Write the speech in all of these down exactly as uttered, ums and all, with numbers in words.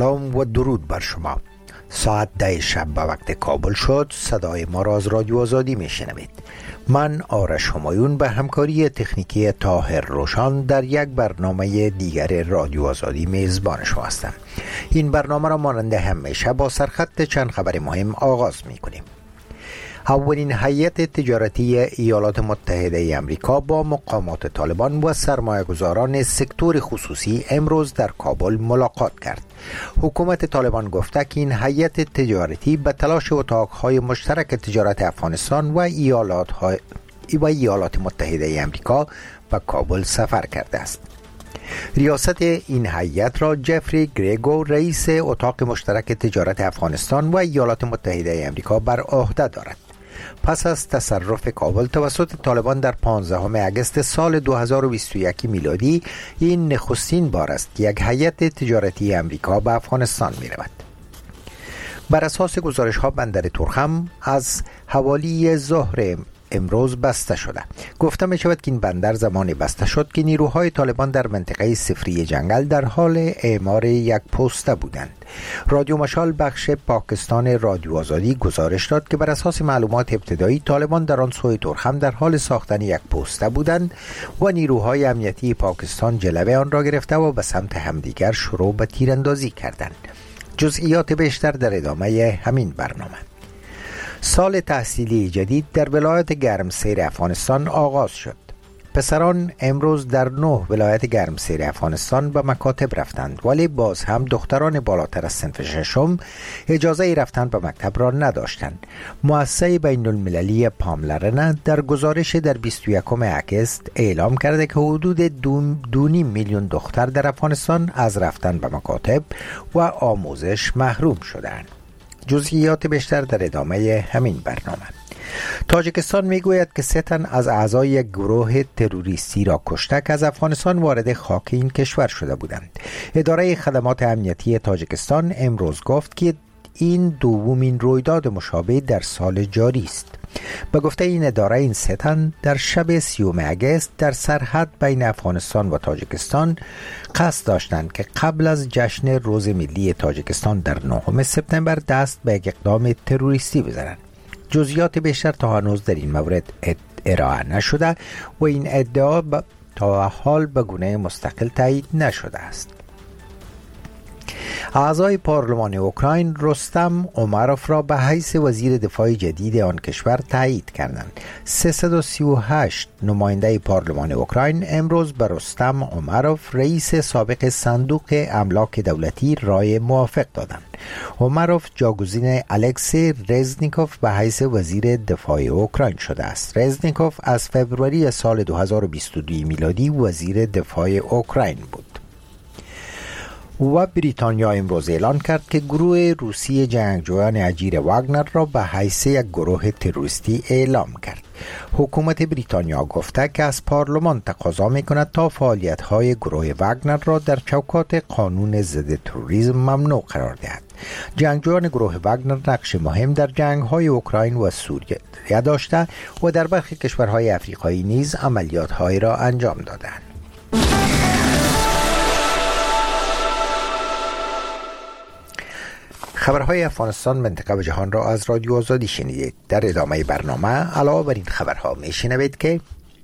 سلام و درود بر شما. ساعت ده شب به وقت کابل شد. صدای ما را از رادیو آزادی می شنوید. من آرش همایون به همکاری تکنیکی طاهر روشان در یک برنامه دیگر رادیو آزادی میزبان شما هستم. این برنامه را مانند همیشه با سرخط چند خبر مهم آغاز می کنیم. اولین هیئت تجارتی ایالات متحده امریکا با مقامات طالبان و سرمایه‌گذاران سکتور خصوصی امروز در کابل ملاقات کرد. حکومت طالبان گفته که این هیئت تجارتی به تلاش اتاقهای مشترک تجارت افغانستان و ایالات, های و ایالات متحده امریکا به کابل سفر کرده است. ریاست این هیئت را جفری گریگو رئیس اتاق مشترک تجارت افغانستان و ایالات متحده امریکا بر عهده دارد. پس از تصرف کابل توسط طالبان در پانزدهم اگست سال دو هزار و بیست و یک میلادی، این نخستین بار است که یک هیئت تجارتی امریکا به افغانستان می رود. بر اساس گزارش ها بندر تورخم از حوالی ظهر امروز بسته شده. گفته می شود که این بندر زمان بسته شد که نیروهای طالبان در منطقه صفری جنگل در حال اعمار یک پوسته بودند. رادیو مشال بخش پاکستان رادیو آزادی گزارش داد که بر اساس معلومات ابتدایی طالبان در آن سوی تورخم در حال ساختن یک پوسته بودند و نیروهای امنیتی پاکستان جلوه آن را گرفته و به سمت همدیگر شروع به تیراندازی کردند. جزئیات بیشتر در ادامه همین برنامه. سال تحصیلی جدید در ولایت گرمسیر افغانستان آغاز شد. پسران امروز در نه ولایت گرمسیر افغانستان به مکاتب رفتند، ولی باز هم دختران بالاتر از صنف ششم اجازه رفتن به مکتب را نداشتند. مؤسسه بین المللی پاملرنه در گزارش در بیست و یکم اگست اعلام کرده که حدود دو, دو نیم میلیون دختر در افغانستان از رفتن به مکاتب و آموزش محروم شدند. جزئیات بیشتر در ادامه همین برنامه. تاجیکستان میگوید که سه تن از اعضای یک گروه تروریستی را کشته که از افغانستان وارد خاک این کشور شده بودند. اداره خدمات امنیتی تاجیکستان امروز گفت که این دومین رویداد مشابه در سال جاری است. به گفته این اداره، این سه تن در شب سیوم اگست در سرحد بین افغانستان و تاجیکستان قصد داشتند که قبل از جشن روز ملی تاجیکستان در نهم سپتامبر دست به یک اقدام تروریستی بزنند. جزئیات بیشتر تا هنوز در این مورد ارائه نشده و این ادعا تا حال به گونه مستقل تایید نشده است. اعضای پارلمان اوکراین رستم امروف را به حیث وزیر دفاع جدید آن کشور تایید کردند. سیصد و سی و هشت نماینده پارلمان اوکراین امروز به رستم امروف رئیس سابق صندوق املاک دولتی رای موافق دادند. امروف جاگزین الکسی رزنیکوف به حیث وزیر دفاع اوکراین شده است. رزنیکوف از فوریه سال دو هزار و بیست و دو میلادی وزیر دفاع اوکراین بود. و بریتانیا امروز اعلان کرد که گروه روسی جنگجویان اجیر واگنر را به حیث یک گروه تروریستی اعلام کرد. حکومت بریتانیا گفته که از پارلمان تقاضا می‌کند تا فعالیت‌های گروه واگنر را در چوکات قانون ضد تروریسم ممنوع قرار دهد. جنگجویان گروه واگنر نقش مهم در جنگ‌های اوکراین و سوریه داشته و در برخی کشورهای افریقایی نیز عملیات‌هایی را انجام دادند. خبرهای افغانستان، منطقه و جهان را از رادیو آزادی شنیدید. در ادامه برنامه علاوه بر این خبرها می شنوید که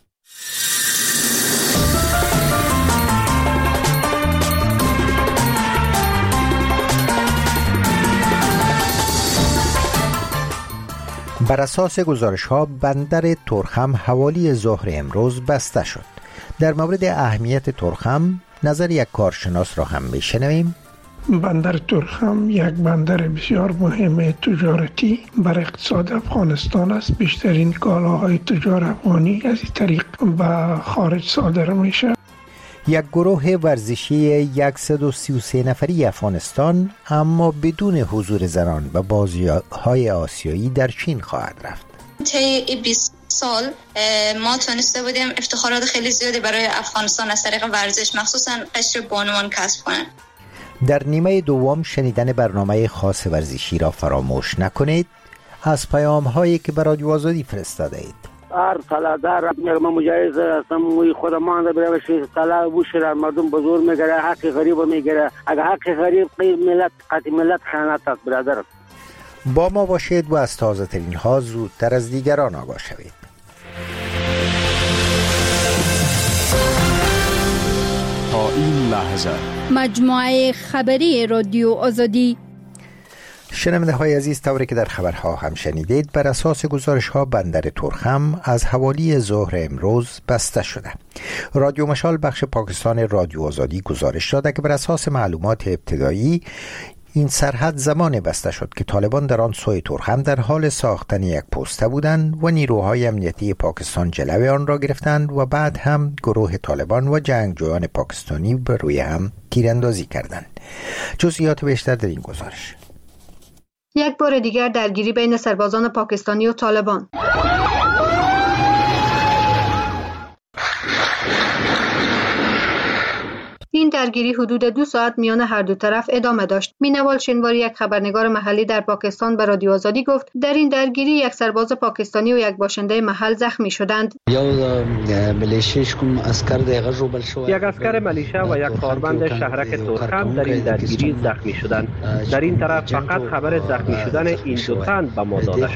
بر اساس گزارش ها بندر تورخم حوالی ظهر امروز بسته شد. در مورد اهمیت تورخم نظر یک کارشناس را هم می شنویم. بندر تورخم یک بندر بسیار مهم تجارتی بر اقتصاد افغانستان است. بیشترین کالاهای تجار افغانی از این طریق به خارج صادر میشه. یک گروه ورزشی صد و سی و سه نفری افغانستان اما بدون حضور زنان و بازی‌های آسیایی در چین خواهد رفت. طی بیست سال ما تونسته بودیم افتخارات خیلی زیادی برای افغانستان از طریق ورزش، مخصوصا قشر بانوان کسب کنیم. در نیمه دوم شنیدن برنامه خاص ورزشی را فراموش نکنید. از پیام هایی که به رادیو آزادی فرستاده اید هر طلادار میگم مجاز هستم خود ما اند برای طلا بوشر مردم بزرگ میگیره، حق غریب میگیره. اگر حق غریب ملت قطع ملت خیانت است برادر. با ما باشید و از تازه ترین ها زودتر از دیگران آگاه شوید. تا این لحظه مجموعه خبری رادیو آزادی. شنونده های عزیز، طوری که در خبرها هم شنیدید، بر اساس گزارش ها بندر ترخم از حوالی ظهر امروز بسته شده. رادیو مشال بخش پاکستان رادیو آزادی گزارش داده که بر اساس معلومات ابتدایی این سرحد زمان بسته شد که طالبان در آن سوی ترخم در حال ساختن یک پوسته بودند و نیروهای امنیتی پاکستان جلوی آن را گرفتند و بعد هم گروه طالبان و جنگجویان پاکستانی بر روی هم تیراندازی کردند. جزئیات بیشتر در این گزارش. یک بار دیگر درگیری بین سربازان پاکستانی و طالبان. این درگیری حدود دو ساعت میان هر دو طرف ادامه داشت. مینوال شنواری، یک خبرنگار محلی در پاکستان، به رادیو آزادی گفت در این درگیری یک سرباز پاکستانی و یک باشنده محل زخمی شدند. یک اسکر ملیشه و یک کارمند شهرک ترخم در این درگیری زخمی شدند. در این طرف فقط خبر زخمی شدن این دو تن به ما داده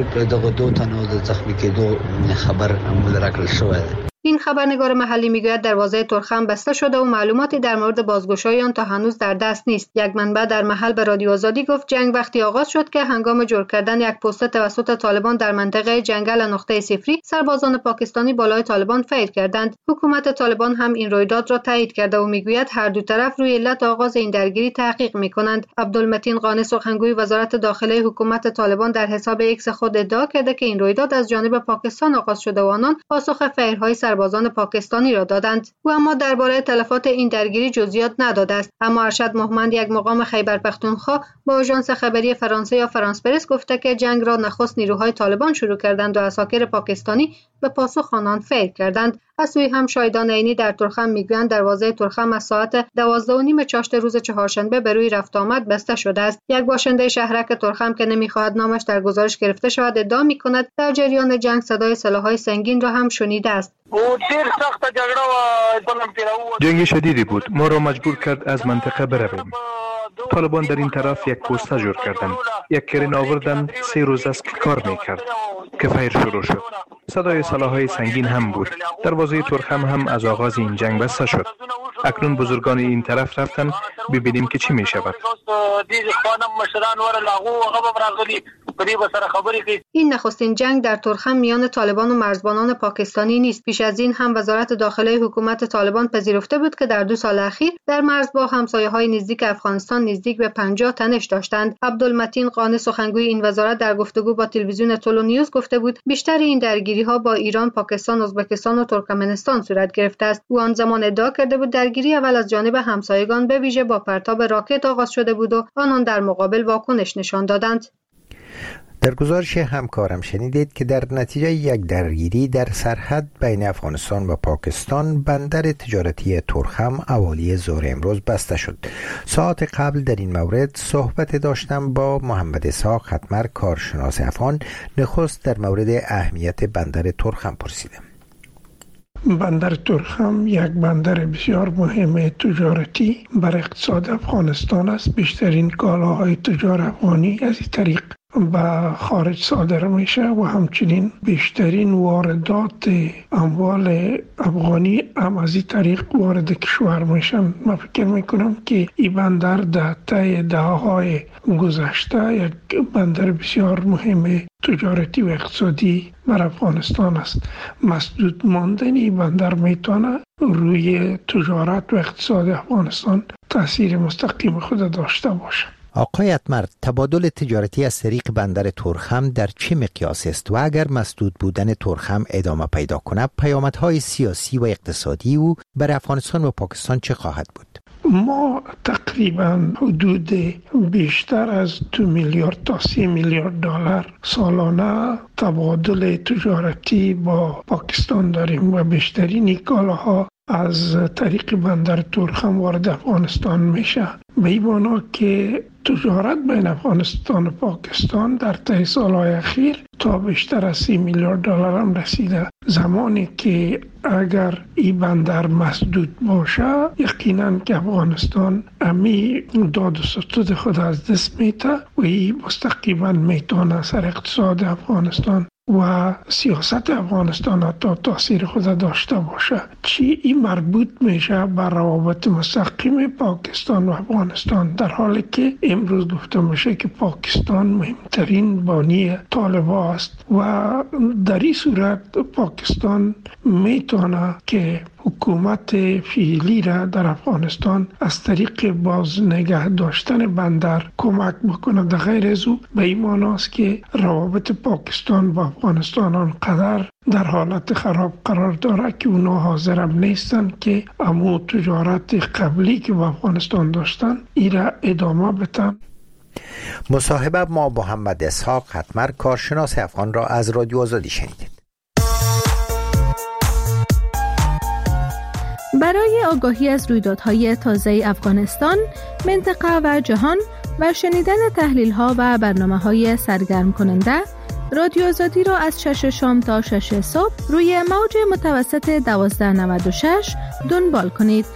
شده. این خبرنگار محلی میگوید دروازه ترخم بسته شده و معلوماتی در مورد بازگشایی آن تا هنوز در دست نیست. یک منبع در محل به رادیو آزادی گفت جنگ وقتی آغاز شد که هنگام جور کردن یک پست توسط طالبان در منطقه جنگل نقطه صفری، سربازان پاکستانی بالای طالبان فیر کردند. حکومت طالبان هم این رویداد را تایید کرده و میگوید هر دو طرف روی علت آغاز این درگیری تحقیق میکنند. عبدالمتین قانی، سخنگوی وزارت داخله حکومت طالبان، در حساب ایکس خود ادعا کرده که این رویداد از جانب پاکستان آغاز شده و آنان پاسخ فیرهای سربازان پاکستانی را دادند. و اما درباره تلفات این درگیری جزئیات نداده است. اما ارشد محمد، یک مقام خیبر پختونخوا، با آژانس خبری فرانسه یا فرانس پرس گفته که جنگ را نخست نیروهای طالبان شروع کردند و عساکر پاکستانی به پاسخ آنان فیر کردند. از سوی هم شاهدان عینی در ترخم میگویند دروازه ترخم از ساعت دوازده و نیم چاشت روز چهارشنبه به روی رفت آمد بسته شده است. یک باشنده شهرک ترخم که نمیخواهد نامش در گزارش گرفته شود ادعا میکند در جریان جنگ صدای سلاح‌های سنگین را هم شنیده است. جنگ شدیدی بود، ما را مجبور کرد از منطقه برویم. طالبان در این طرف یک پوسته جور کردند. یک کرین آوردند، سه روز است که کار میکرد که فیر شروع شد. صدای سلاح‌های سنگین هم بود. دروازه ترخم هم از آغاز این جنگ بسته شد. اکنون بزرگان این طرف رفتن ببینیم که چی می شود. این نخستین جنگ در ترخم میان طالبان و مرزبانان پاکستانی نیست. پیش از این هم وزارت داخله حکومت طالبان پذیرفته بود که در دو سال اخیر در مرز با همسایه‌های نزدیک افغانستان نزدیک به پنجاه تنش داشتند. عبدالمتین قانی، سخنگوی این وزارت، در گفتگو با تلویزیون تولو نیوز گفته بود بیشتر این درگیری‌ها با ایران، پاکستان، ازبکستان و ترکمنستان صورت گرفته است. او آن زمان ادعا کرده بود درگیری اول از جانب همسایگان به ویژه با پرتاب راکت آغاز شده بود و آنان در مقابل واکنش نشان دادند. در گزارش همکارم شنیدید که در نتیجه یک درگیری در سرحد بین افغانستان و پاکستان بندر تجارتی ترخم حوالی ظهر امروز بسته شد. ساعت قبل در این مورد صحبت داشتم با محمد اسحاق ختمر، کارشناس افغان. نخست در مورد اهمیت بندر ترخم پرسیدم. بندر ترخم یک بندر بسیار مهم تجارتی بر اقتصاد افغانستان است. بیشترین کالاهای تجار افغانی از این طریق به خارج صادر میشه و همچنین بیشترین واردات اموال افغانی هم از این طریق وارد کشور میشن. من فکر میکنم که این بندر در طی دهه‌های گذشته یک بندر بسیار مهم تجارتی و اقتصادی بر افغانستان است. مسدود ماندن این بندر میتونه روی تجارت و اقتصاد افغانستان تاثیر مستقیم خود داشته باشه. آقای اتمر، تبادل تجارتی از طریق بندر ترخم در چه مقیاس است و اگر مسدود بودن ترخم ادامه پیدا کنه پیامدهای سیاسی و اقتصادی او بر افغانستان و پاکستان چه خواهد بود؟ ما تقریبا حدود بیشتر از دو میلیارد تا سی میلیارد دلار سالانه تبادل تجارتی با پاکستان داریم و بیشترین کالاها از طریق بندر تورخم وارد افغانستان میشه. به این معنا که تجارت بین افغانستان و پاکستان در طی سالهای اخیر تا بیشتر از سی میلیارد دلار هم رسیده. زمانی که اگر این بندر مسدود باشه یقینا که افغانستان امی داد و ستود خود از دست میته و این مستقیما میتونه سر اقتصاد افغانستان و سیاست افغانستان حتی تاثیر خود داشته باشه. چی این مربوط میشه بر روابط مستقیم پاکستان و افغانستان، در حالی که امروز گفته میشه که پاکستان مهمترین بانی طالبان است و در این صورت پاکستان میتونه که حکومت فعلی را در افغانستان از طریق باز نگه داشتن بندر کمک بکنه. در غیر از او به این معناست که روابط پاکستان با افغانستان آنقدر در حالت خراب قرار داره که اونا حاضر هم نیستن که امو تجارت قبلی که با افغانستان داشتن ای را ادامه بدن. مصاحبه ما با محمد اسحاق حتمر، کارشناس افغان، را از رادیو آزادی شنیدید. برای آگاهی از رویدادهای تازه افغانستان، منطقه و جهان و شنیدن تحلیل‌ها و برنامه‌های سرگرم کننده، رادیو آزادی را از شش شام تا شش صبح روی موج متوسط دوازده نود و شش دنبال کنید.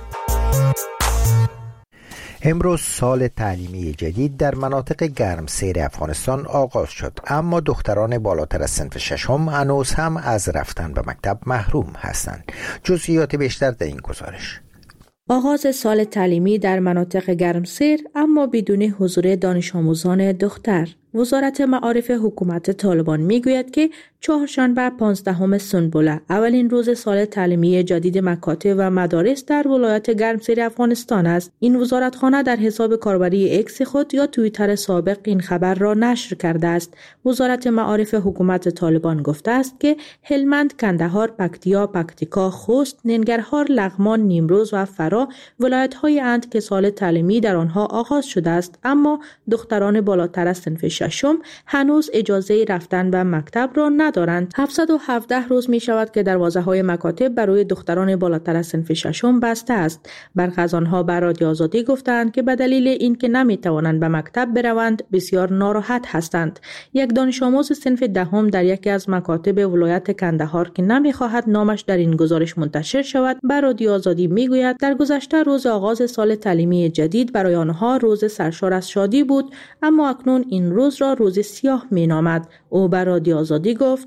امروز سال تعلیمی جدید در مناطق گرمسیر افغانستان آغاز شد، اما دختران بالاتر از صنف ششم هنوز هم از رفتن به مکتب محروم هستند. جزئیات بیشتر در این گزارش. آغاز سال تعلیمی در مناطق گرمسیر اما بدون حضور دانش آموزان دختر. وزارت معارف حکومت طالبان میگوید که چهارشنبه پانزدهم سنبله اولین روز سال تعلیمی جدید مکاتب و مدارس در ولایت گرمسیر افغانستان است. این وزارتخانه در حساب کاربری اکس خود یا توییتر سابق این خبر را نشر کرده است. وزارت معارف حکومت طالبان گفته است که هلمند، کندهار، پکتیا، پکتیکا، خوست، ننگرهار، لغمان، نیمروز و فرا ولایت‌هایی اند که سال تعلیمی در آنها آغاز شده است، اما دختران بالاتر از صنف ششم هنوز اجازه رفتن به مکتب را ندارند. هفتصد و هفده روز می شود که دروازه‌های مکاتب برای دختران بالاتر از صنف ششم بسته است. برخی از آنها به رادیو آزادی گفتند که به دلیل اینکه نمی توانند به مکتب بروند بسیار ناراحت هستند. یک دانش آموز صنف دهم در یکی از مکاتب ولایت کندهار که نمی خواهد نامش در این گزارش منتشر شود به رادیو آزادی می گوید در گذشته روز آغاز سال تعلیمی جدید برای آنها روز سرشار از شادی بود، اما اکنون این روز را روز سیاه می نامد. او بر رادیو آزادی گفت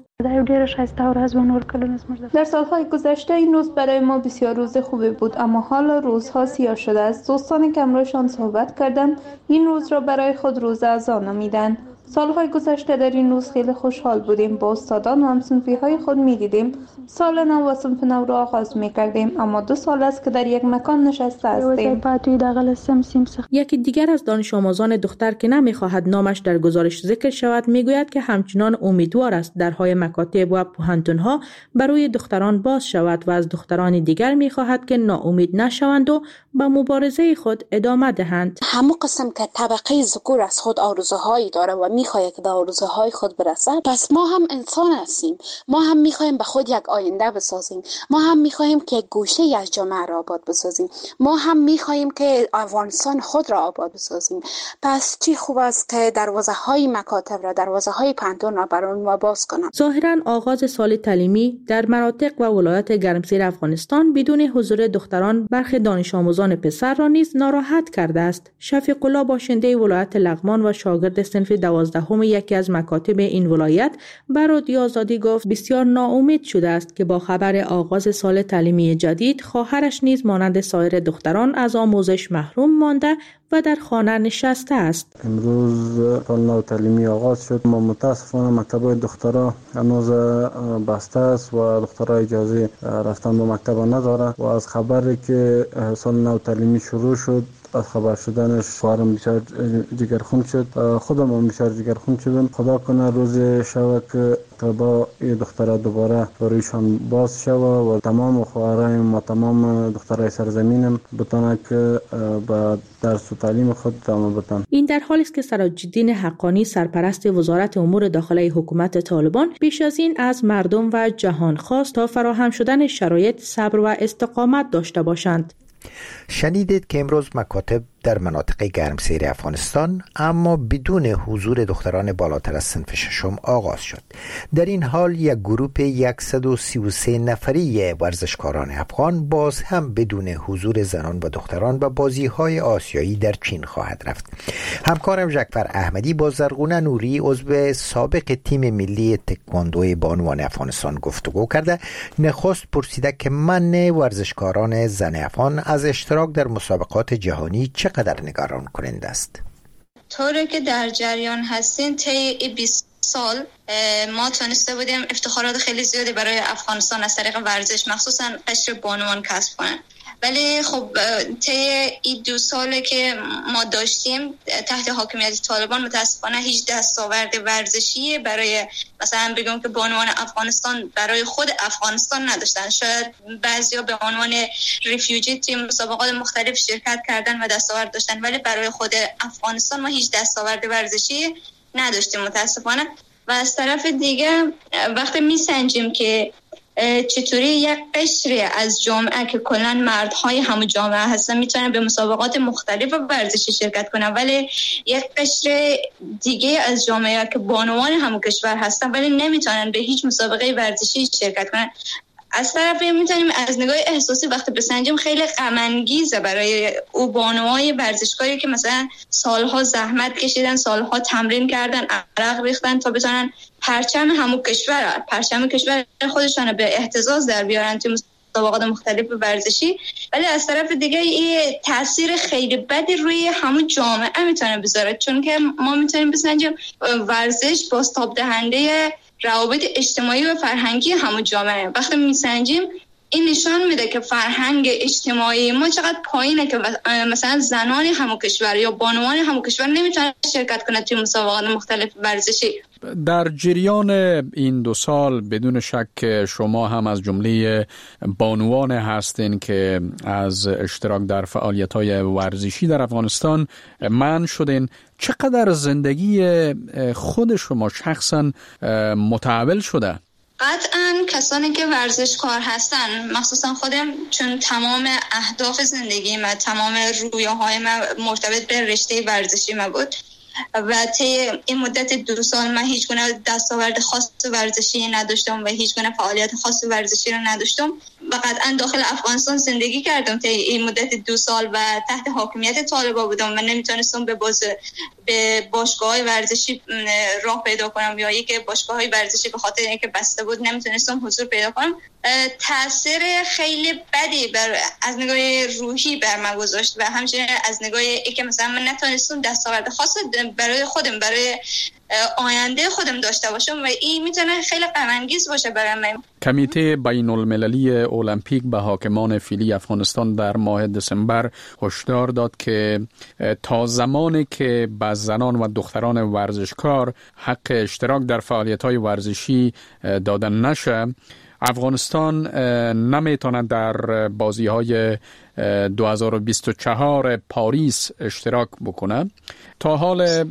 در سالهای گذشته این روز برای ما بسیار روز خوبی بود، اما حالا روزها سیاه شده است. دوستانی که امروزشان صحبت کردم این روز را برای خود روز عزا نامیدند. سالهای گذشته در این روز خیلی خوشحال بودیم، با استادان و همصنفی های خود می دیدیم، سال نو و صنف نو را آغاز می کردیم، اما دو سال است که در یک مکان نشسته هستیم. یکی دیگر از دانش آموزان دختر که نمی خواهد نامش در گزارش ذکر شود می گوید که همچنان امیدوار است درهای مکاتب و پوهنتون‌ها برای دختران باز شود و از دختران دیگر می خواهد که ناامید نشوند و با مبارزه خود ادامه دهند. همون قسم که طبقه ذکور از خود آرزوهایی داره و میخواهد که به آرزوهای خود برسد، پس ما هم انسان هستیم، ما هم میخواهیم به خود یک آینده بسازیم، ما هم میخواهیم که یک گوشه از جامعه را آباد بسازیم، ما هم میخواهیم که افغانستان خود را آباد بسازیم. پس چی خوب است که دروازه های مکاتب را، دروازه های پنتون را برای ما باز کنم. ظاهرا آغاز سال تعلیمی در مناطق و ولایت گرمسیر افغانستان بدون حضور دختران برخی دانش آموزان پسر را نیز ناراحت کرده است. شفیق الله باشنده ولایت لغمان و شاگرد صنف دوازدهم یکی از مکاتب این ولایت بر رادیو آزادی گفت بسیار ناامید شده است که با خبر آغاز سال تعلیمی جدید خواهرش نیز مانند سایر دختران از آموزش محروم مانده و در خانه نشسته است. امروز سال نو تعلیمی آغاز شد، ما متاسفانه مکتب دخترها هنوز بسته است و دخترها اجازه رفتن به مکتب نداره و از خبری که سال نو تعلیمی شروع شد، از خبر شدنش فارم بسیار جگرخون شد، خودم هم بسیار جگرخون شدم. خدا کنه روز شب که مکتبا این دخترها دوباره رویشان باز شوه و تمام خواهرای ما، تمام دخترای سرزمینم بتونه که به درس و تعلیم خود ادامه بدن. این در حالی است که سراج‌الدین حقانی سرپرست وزارت امور داخلی حکومت طالبان پیش از این از مردم و جهان خواست تا فراهم شدن شرایط صبر و استقامت داشته باشند. شنیدید که امروز مکاتب در مناطق گرمسیر افغانستان اما بدون حضور دختران بالاتر از صنف ششم آغاز شد. در این حال یک گروه صد و سی و سه نفری ورزشکاران افغان باز هم بدون حضور زنان و دختران به بازی‌های آسیایی در چین خواهد رفت. همکارم ژکفر احمدی با زرغونه نوری عضو سابق تیم ملی تکواندو بانوان افغانستان گفتگو کرده. نخست پرسیده که من ورزشکاران زن افغان از اشتراک در مسابقات جهانی چقدر نگران کننده است؟ طوری که در جریان هستین طی بیست سال ما تونسته بودیم افتخارات خیلی زیادی برای افغانستان از طریق ورزش مخصوصا قشر بانوان کسب کنن، ولی خب طی این دو ساله که ما داشتیم تحت حاکمیت طالبان متاسفانه هیچ دستاورد ورزشی برای مثلا بگم که بانوان افغانستان برای خود افغانستان نداشتن. شاید بعضیا به عنوان ریفیوجی توی مسابقات مختلف شرکت کردن و دستاورد داشتن، ولی برای خود افغانستان ما هیچ دستاورد ورزشی نداشتیم متاسفانه. و از طرف دیگه وقتی میسنجیم که چطوری یک قشری از جامعه که کلا مردهای همون جامعه هستن میتونن به مسابقات مختلف ورزشی شرکت کنن، ولی یک قشر دیگه از جامعه که بانوان همون کشور هستن ولی نمیتونن به هیچ مسابقه ورزشی شرکت کنن. از طرفی میتونیم از نگاه احساسی وقتی بسنجیم خیلی غم انگیزه برای او بانوهای ورزشکاری که مثلا سالها زحمت کشیدن، سالها تمرین کردن، عرق ریختن تا بتونن پرچم همون کشور پرچم کشور خودشون به احتزاز در بیارن توی مسابقات مختلف ورزشی، ولی از طرف دیگه این تاثیر خیلی بدی روی همون جامعه میتونه بذاره، چون که ما میتونیم بسنجیم ورزش بازتاب دهنده روابط اجتماعی و فرهنگی همون جامعه. وقتی میسنجیم این نشان میده که فرهنگ اجتماعی ما چقدر پایینه که مثلا زنان همون کشور یا بانوان همون کشور نمیتونن شرکت کنن توی مسابقات مختلف ورزشی. در جریان این دو سال بدون شک شما هم از جمله بانوان هستین که از اشتراک در فعالیت‌های ورزشی در افغانستان منع شدین. چقدر زندگی خود شما شخصا متحول شده؟ قطعاً کسانی که ورزشکار هستن، مخصوصا خودم، چون تمام اهداف زندگی من، تمام رویاهای من مرتبط به رشته ورزشی من بود و طی این مدت دو سال من هیچ گونه دستاورد خاص ورزشی نداشتم و هیچ گونه فعالیت خاص ورزشی رو نداشتم و قطعا داخل افغانستان زندگی کردم طی این مدت دو سال و تحت حاکمیت طالبان بودم و نمیتونستم به باز به باشگاه‌های ورزشی راه پیدا کنم یا یک باشگاه‌های ورزشی به خاطر اینکه بسته بود نمیتونستم حضور پیدا کنم. تاثیر خیلی بدی بر از نگاه روحی بر من گذاشت و همچنین از نگاه اینکه مثلا من نتونستم دستاورد خاص برای خودم برای آینده خودم داشته باشم و این میتونه خیلی غم انگیز باشه برای من. کمیته بین المللی المپیک به حاکمان فعلی افغانستان در ماه دسامبر هشدار داد که تا زمانی که به زنان و دختران ورزشکار حق اشتراک در فعالیت‌های ورزشی داده نشه، افغانستان نمیتواند در بازی‌های دو هزار و بیست و چهار پاریس اشتراک بکنه. تا حال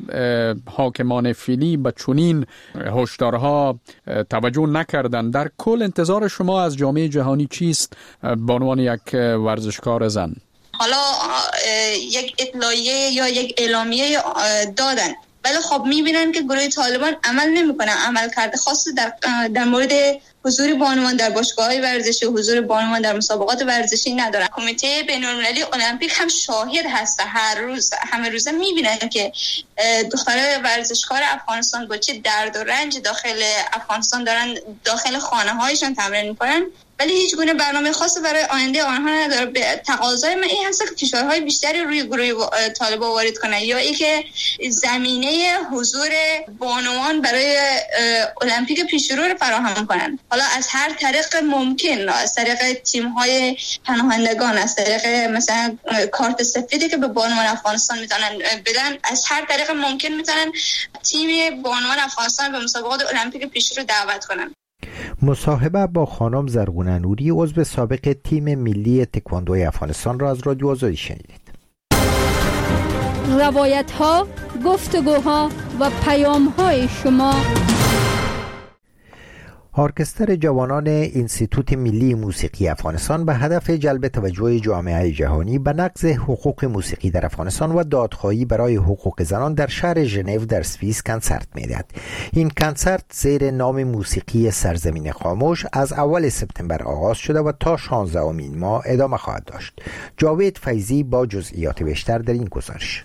حاکمان فعلی به چنین هشدارها توجه نکردن. در کل انتظار شما از جامعه جهانی چیست به عنوان یک ورزشکار زن؟ حالا یک اطلاعیه یا یک اعلامیه دادن، ولی خب میبینن که گروه طالبان عمل نمیکنه، عمل کرده خاص در در مورد حضور بانوان در باشگاه‌های ورزشی، حضور بانوان در مسابقات ورزشی ندارن. کمیته بین‌المللی المپیک هم شاهد هست، هر روز همه روزه میبینن که دخترای ورزشکار افغانستان با چه درد و رنج داخل افغانستان دارن داخل خانه‌هایشون تمرین میکنن ولی هیچ گونه برنامه خاصی برای آینده آنها نداره. به تقاضای من این هست که فشارهای بیشتری روی گروه طالبان وارد کنن یا اینکه زمینه حضور بانوان برای المپیک پیشرو رو فراهم کنن، حالا از هر طریق ممکن، از طریق تیم‌های پناهندگان، از طریق مثلا کارت سفیدی که به بانوان افغانستان میتونن بدن، از هر طریق ممکن میتونن تیم بانوان افغانستان به مسابقات المپیک پیشرو دعوت کنن. مصاحبه با خانم زرگونه نوری عضو سابق تیم ملی تکواندوی افغانستان را از رادیو آزادی شنیدید. روایت ها، گفتگوها و پیام های شما. ارکستر جوانان انستیتوت ملی موسیقی افغانستان به هدف جلب توجه جامعه جهانی به نقض حقوق موسیقی در افغانستان و دادخواهی برای حقوق زنان در شهر ژنو در سوئیس کنسرت می‌دهد. این کنسرت زیر نام موسیقی سرزمین خاموش از اول سپتامبر آغاز شده و تا شانزدهمین ماه ادامه خواهد داشت. جاوید فیضی با جزئیات بیشتر در این گزارش.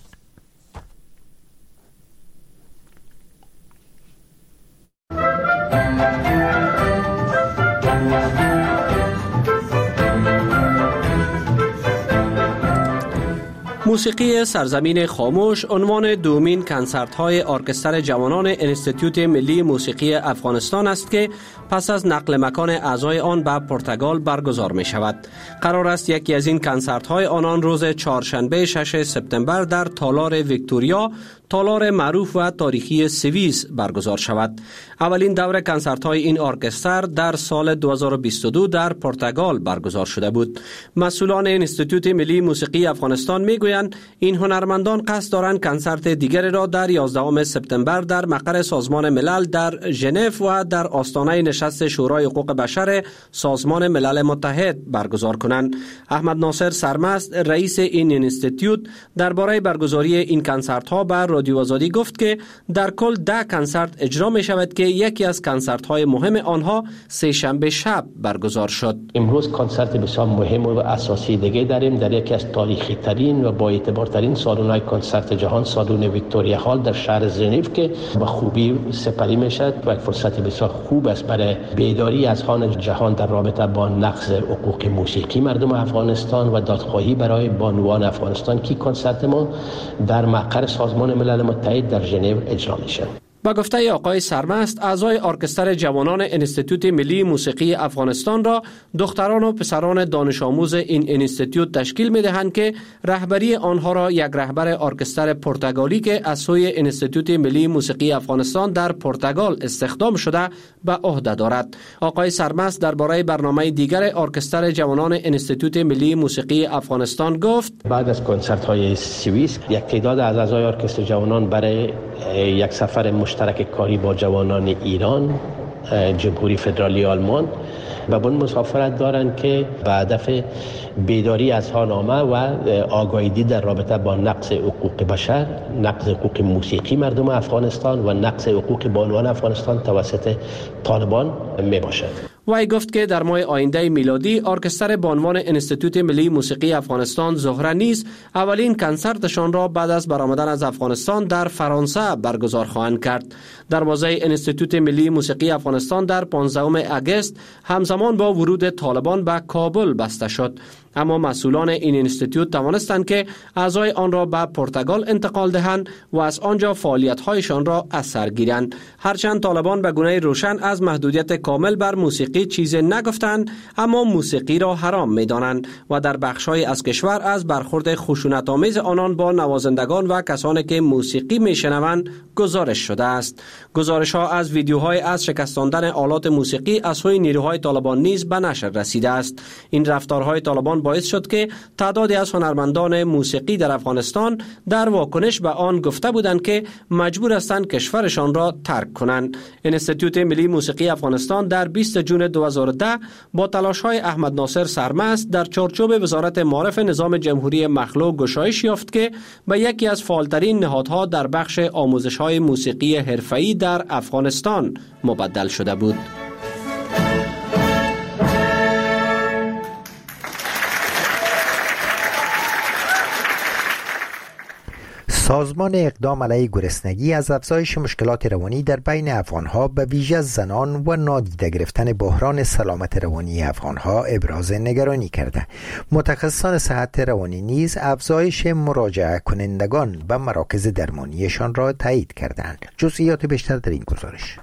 موسیقی سرزمین خاموش عنوان دومین کنسرت های ارکستر جوانان انستیتوت ملی موسیقی افغانستان است که پس از نقل مکان اعضای آن به پرتغال برگزار می شود. قرار است یکی از این کنسرت های آنان روز چهارشنبه ششم سپتامبر در تالار ویکتوریا، تالار معروف و تاریخی سوئیس برگزار شود. اولین دور کنسرت های این ارکستر در سال دو هزار و بیست و دو در پرتغال برگزار شده بود. مسئولان انستیتوت ملی موسیقی افغانستان می گویند این هنرمندان قصد دارند کنسرت دیگری را در یازدهم سپتامبر در مقر سازمان ملل در ژنو و در آستانه نشست شورای حقوق بشر سازمان ملل متحد برگزار کنند. احمد ناصر سرمست رئیس این انستیتوت درباره برگزاری این کنسرت ها بر رادیو آزادی گفت که در کل ده کنسرت اجرا می شود که یکی از کنسرت های مهم آنها سه شنبه شب برگزار شد. امروز کنسرت بسیار مهم و اساسی دیگه داریم در یکی از تاریخی ترین و با اعتبار ترین سالن های کنسرت جهان، سالن ویکتوریا هال در شهر ژنو که به خوبی سپری می شود و یک فرصت بسیار خوب است برای بیداری از خوان جهان در رابطه با نقض حقوق موسیقی مردم افغانستان و دادخواهی برای بانوان افغانستان که کنسرت ما در مقر سازمان ملل متحد در ژنو اجرا میشه. با گفته آقای سرمست، اعضای ارکستر جوانان انستیتوت ملی موسیقی افغانستان را دختران و پسران دانش آموز این انستیتوت تشکیل می دهند که رهبری آنها را یک رهبر ارکستر پرتغالی که از سوی انستیتوت ملی موسیقی افغانستان در پرتغال استخدام شده به عهده دارد. آقای سرمست درباره برنامه دیگر ارکستر جوانان انستیتوت ملی موسیقی افغانستان گفت: بعد از کنسرت های سوئیس یک تعداد از اعضای ارکستر جوانان برای یک سفر مشترک کاری با جوانان ایران، جمهوری فدرالی آلمان و بون مسافرت دارند که به هدف بیداری از نامه و آگاهی در رابطه با نقض حقوق بشر، نقض حقوق موسیقی مردم افغانستان و نقض حقوق بانوان افغانستان توسط طالبان می باشد. وی گفت که در ماه آینده میلادی ارکستر بانوان انستیتوت ملی موسیقی افغانستان زهره نیز اولین کنسرتشان را بعد از برآمدن از افغانستان در فرانسه برگزار خواهند کرد. دروازه انستیتوت ملی موسیقی افغانستان در پانزدهم اگست همزمان با ورود طالبان به کابل بسته شد، اما مسئولان این انستیتوت توانستند که اعضای آن را به پرتغال انتقال دهند و از آنجا فعالیت‌هایشان را از سر گیرند. هرچند طالبان به گونه روشن از محدودیت کامل بر موسیقی چیزی نگفتند، اما موسیقی را حرام می‌دانند و در بخش‌های از کشور از برخورد خشونت‌آمیز آنان با نوازندگان و کسانی که موسیقی می‌شنوند گزارش شده است. گزارش‌ها از ویدیوهای از شکستاندن آلات موسیقی از سوی نیروهای طالبان نیز به نشر رسیده است. این رفتارهای طالبان باعث شد که تعدادی از هنرمندان موسیقی در افغانستان در واکنش به آن گفته بودند که مجبور هستند کشورشان را ترک کنند. انستیتوت ملی موسیقی افغانستان در بیست ژوئن دو هزار و ده با تلاش‌های احمد ناصر سرمست در چارچوب وزارت معارف نظام جمهوری مخلوع گشایش یافت که به یکی از فعالترین نهادها در بخش آموزش‌های موسیقی حرفه‌ای در افغانستان مبدل شده بود. سازمان اقدام علیه گرسنگی از افزایش مشکلات روانی در بین افغانها به ویژه زنان و نادیده گرفتن بحران سلامت روانی افغانها ابراز نگرانی کرده. متخصصان صحت روانی نیز افزایش مراجعه کنندگان به مراکز درمانیشان را تایید کردند. جزئیات بیشتر در این گزارش.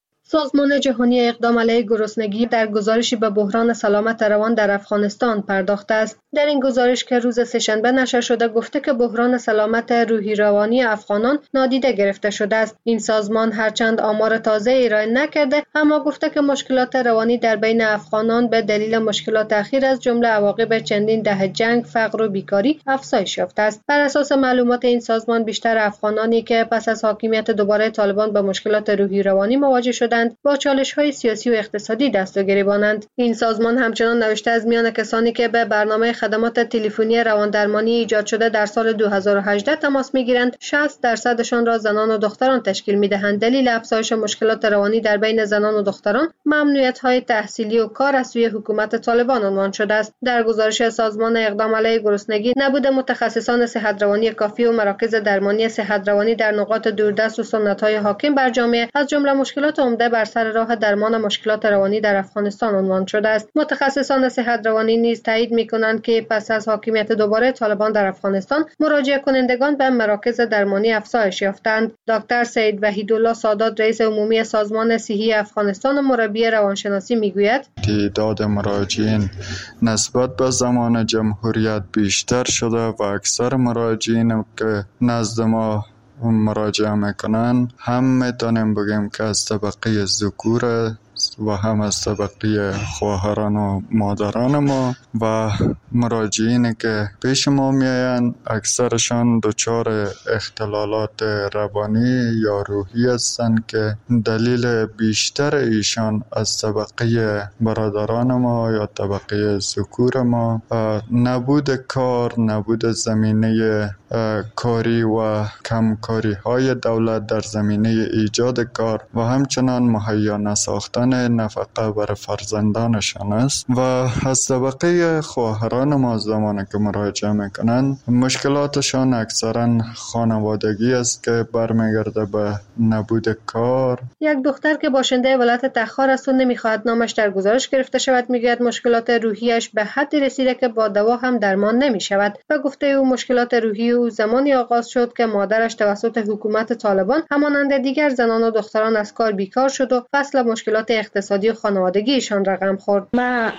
سازمان جهانی اقدام علیه گرسنگی در گزارشی به بحران سلامت روان در افغانستان پرداخته است. در این گزارش که روز سه‌شنبه نشر شده گفته که بحران سلامت روحی روانی افغانان نادیده گرفته شده است. این سازمان هرچند آمار تازه ارائه نکرده اما گفته که مشکلات روانی در بین افغانان به دلیل مشکلات اخیر از جمله عواقب چندین دهه جنگ، فقر و بیکاری افزایش یافته است. بر اساس معلومات این سازمان بیشتر افغانانی که پس از حاکمیت دوباره طالبان به مشکلات روحی روانی مواجه شدند با چالش‌های سیاسی و اقتصادی دست و گریبانند. این سازمان همچنان نوشته از میان کسانی که به برنامه خدمات تلفنی رواندرمانی ایجاد شده در سال دو هزار و هجده تماس می‌گیرند، شصت درصدشان را زنان و دختران تشکیل می‌دهند. دلیل افزایش مشکلات روانی در بین زنان و دختران ممنوعیت‌های تحصیلی و کار از سوی حکومت طالبان عنوان شده است. در گزارش سازمان اقدام علیه گرسنگی نبود متخصصان صحت روانی کافی و مراکز درمانی صحت روانی در نقاط دوردست و سنت‌های حاکم بر جامعه از جمله مشکلات عمده بر سر راه درمان مشکلات روانی در افغانستان عنوان شده است. متخصصان صحت روانی نیز تایید می‌کنند که پس از حاکمیت دوباره طالبان در افغانستان مراجعه کنندگان به مراکز درمانی افزایش یافتند. دکتر سید وحیدالله سادات رئیس عمومی سازمان صحی افغانستان و مربی روانشناسی میگوید تعداد مراجعین نسبت به زمان جمهوریت بیشتر شده و اکثر مراجعین که نزد ما مراجعه میکنن هم میتونیم بگیم که از طبقه ذکور و هم از طبقه خواهران و مادران ما و مراجعینی که پیش ما میاین اکثرشان دچار اختلالات روانی یا روحی هستند که دلیل بیشتر ایشان از طبقه برادران ما یا طبقه ذکور ما نبود کار، نبود زمینه کاری و کمکاری های دولت در زمینه ایجاد کار و همچنان مهیا نساختن نفقه بر فرزندانشان است و از طبقه خواهران ما زمانی که مراجعه میکنند مشکلاتشان اکثرا خانوادگی است که برمیگرده به نبود کار. یک دختر که باشنده ولایت تخار است و نمیخواهد نامش در گزارش گرفته شود میگوید مشکلات روحیش به حدی رسیده که با دوا هم درمان نمیشود و گفته او مشکلات روحی او زمانی آغاز شد که مادرش توسط حکومت طالبان همانند دیگر زنان و دختران از کار بیکار شد و فصل مشکلات اقتصادی و خانوادگیشان رقم خورد. ما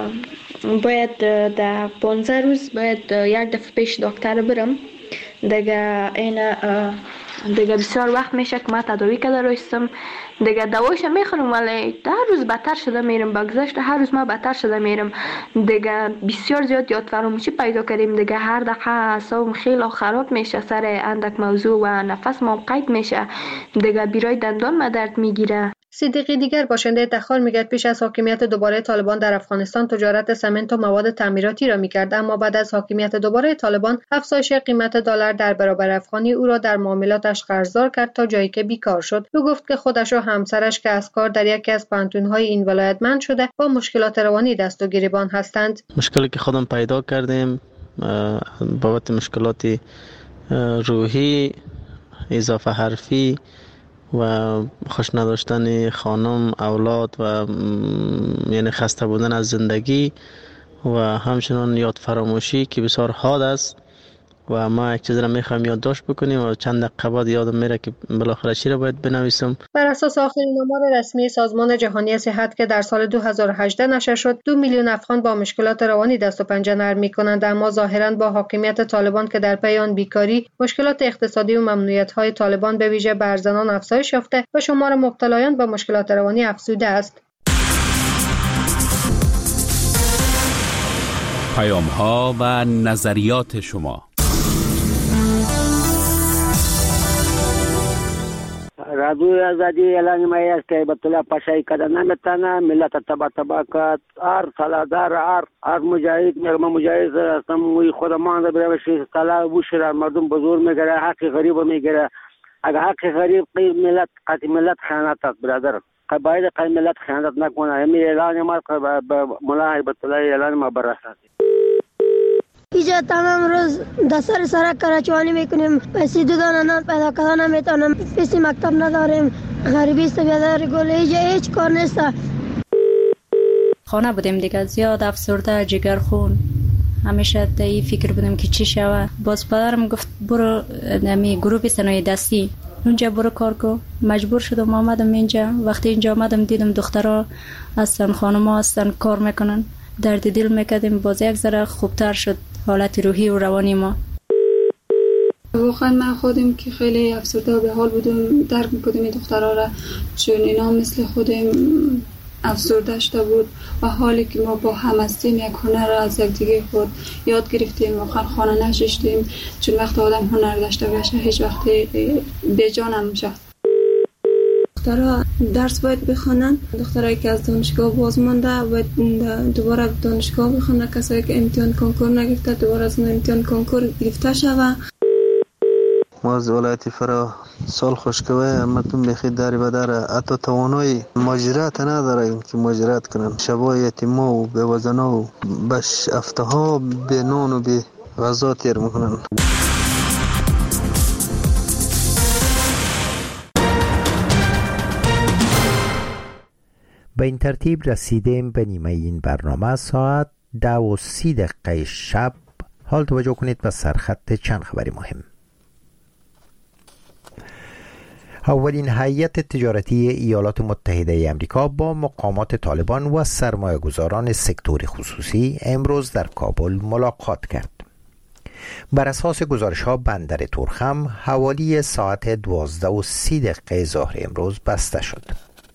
باید در پانزده روز باید یک دفعه پیش دکتر برم. دیگه این دیگه بسیار وقت میشه که ما تداوی کرده رایستم. دیگه دوایش میخورم ولی هر روز بدتر شده میرم. بگذشت هر روز ما بدتر شده میرم. دیگه بسیار زیاد یاد فراموشی پیدا کردیم. دیگه هر دقیقه اعصابم خیلی خراب میشه سر اندک موضوع و نفس ما قید میشه. دیگه بیرای دندان ما درد میگیره. صدیقی دیگر باشنده تخار میگه پیش از حاکمیت دوباره طالبان در افغانستان تجارت سمنت و مواد تعمیراتی را میکرد اما بعد از حاکمیت دوباره طالبان افزایش قیمت دلار در برابر افغانی او را در معاملاتش قرضدار کرد تا جایی که بیکار شد. او گفت که خودش و همسرش که از کار در یکی از پانتون‌های این ولایت منع شده با مشکلات روانی دست و گریبان هستند. مشکلی که خودم پیدا کردیم بابت مشکلات روحی، اضافه حرفی و خوش نداشتن خانم، اولاد و یعنی خسته بودن از زندگی و همچنان یاد فراموشی که بسیار حاد است و ما یک چیز را میخوایم یادداشت بکنیم و چند دقیقه بعد یادم میره که بالاخره چی را باید بنویسم. بر اساس آخرین آمار رسمی سازمان جهانی صحت که در سال دو هزار و هجده نشر شد، دو میلیون افغان با مشکلات روانی دست و پنجه نرم می‌کنند اما ظاهراً با حاکمیت طالبان که در پی آن بیکاری، مشکلات اقتصادی و ممنوعیت‌های طالبان به ویژه بر زنان افزایش یافته و شمار مبتلایان به مشکلات روانی افزوده است. پیام‌ها و نظریات شما. رادوی ازادی اعلان ما است که به طلب پاشای کردن نمیتونه ملت تبا تبا کرد. هر سالادار هر هر مجاهد میگم مجاهد هستم موی خود ما برای شی سالا بوشرا مردم بزرگ میگره حق غریب میگره. اگر حق غریب قید ملت قد ملت خیانت است برادر. قبایل قید ملت خیانت نکنه. همین اعلان ما به ملا هیبت الله اعلان ما براساس اینجا تمام روز دستر سرک کراچوانی میکنیم، پیسی دو دانه نان پیدا کردن نمیتونم، پیسی مکتب نداریم، غریبی است بیادر گله، اینجا هیچ کار نیست. خانه بودیم دیگه، زیاد افسرده، جگر خون، همیشه تا فکر بودیم که چی شوه. باز پدرم گفت برو نمی گروه صنایع دستی اونجا برو کار کو. مجبور شدم آمدم اینجا. وقتی اینجا آمدم دیدم دخترها هستن، خانم‌ها هستن کار میکنن، درد دل میکردیم. باز یک ذره خوبتر شد حالت روحی و روانی ما. واقعا من خودم که خیلی افسرده و به حال بودم درک میکردم این دخترها را، چون اینا مثل خودم افسرده شده بود و حالی که ما با هم هستیم یک هنر را از یک دیگه خود یاد گرفتیم. واقعا خانه نشستیم، چون وقت آدم هنر داشته باشه هیچ وقت بی‌جان نمیشه. دخترها درس باید بخونن، دخترایی که از دانشگاه باز مانده باید دوباره دانشگاه بخونن، کسایی که امتحان کنکور نگرفته دوباره از امتحان کنکور گرفته شوه. ما از ولایت فرا سال خوشکوه مردم بخید داری و داره، حتی توانایی ماجرات نداره که ماجرات کنن. شبای یتیما و بیوزنا و بش افتها به نان و به غذا تیر میکنن. به این ترتیب رسیدیم به نیمه این برنامه. ساعت ده و سی دقیقه شب. حال توجه کنید به سرخط چند خبری مهم. اولین هیئت تجارتی ایالات متحده ای آمریکا با مقامات طالبان و سرمایه‌گذاران سکتور خصوصی امروز در کابل ملاقات کرد. بر اساس گزارش‌ها بندر تورخم حوالی ساعت دوازده و سی دقیقه ظهر امروز بسته شد.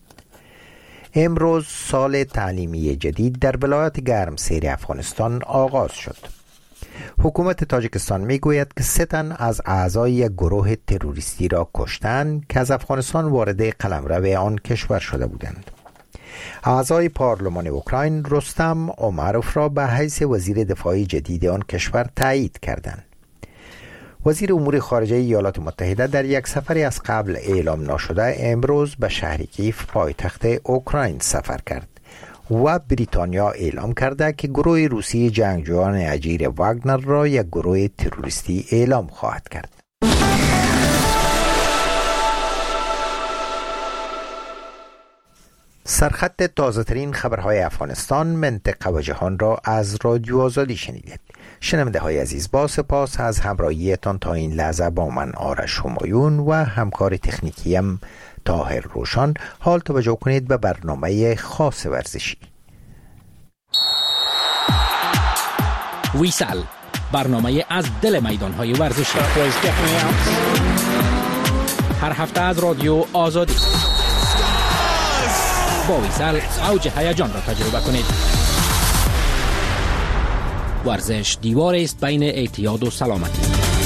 امروز سال تعلیمی جدید در ولایت گرمسیر افغانستان آغاز شد. حکومت تاجیکستان میگوید که سه تن از اعضای یک گروه تروریستی را کشتند که از افغانستان وارد قلمرو آن کشور شده بودند. اعضای پارلمان اوکراین رستم امروف را به حیث وزیر دفاع جدید آن کشور تایید کردند. وزیر امور خارجه ایالات متحده در یک سفری از قبل اعلام ناشده امروز به شهر کیف پایتخت اوکراین سفر کرد و بریتانیا اعلام کرده که گروه روسی جنگجویان اجیر واگنر را یک گروه تروریستی اعلام خواهد کرد. سرخط تازه ترین خبرهای افغانستان، منطقه و جهان را از رادیو آزادی شنیدید. شنونده های عزیز، با سپاس از همراهیتان تا این لحظه با من آرش همایون و همکار تکنیکیم طاهر روشان. حال توجه کنید به برنامه خاص ورزشی. ویسال، برنامه از دل میدان‌های ورزشی، هر هفته از رادیو آزادی. با ویسال اوج هیجان را تجربه کنید. ورزش دیواری است بین اعتیاد و سلامتی.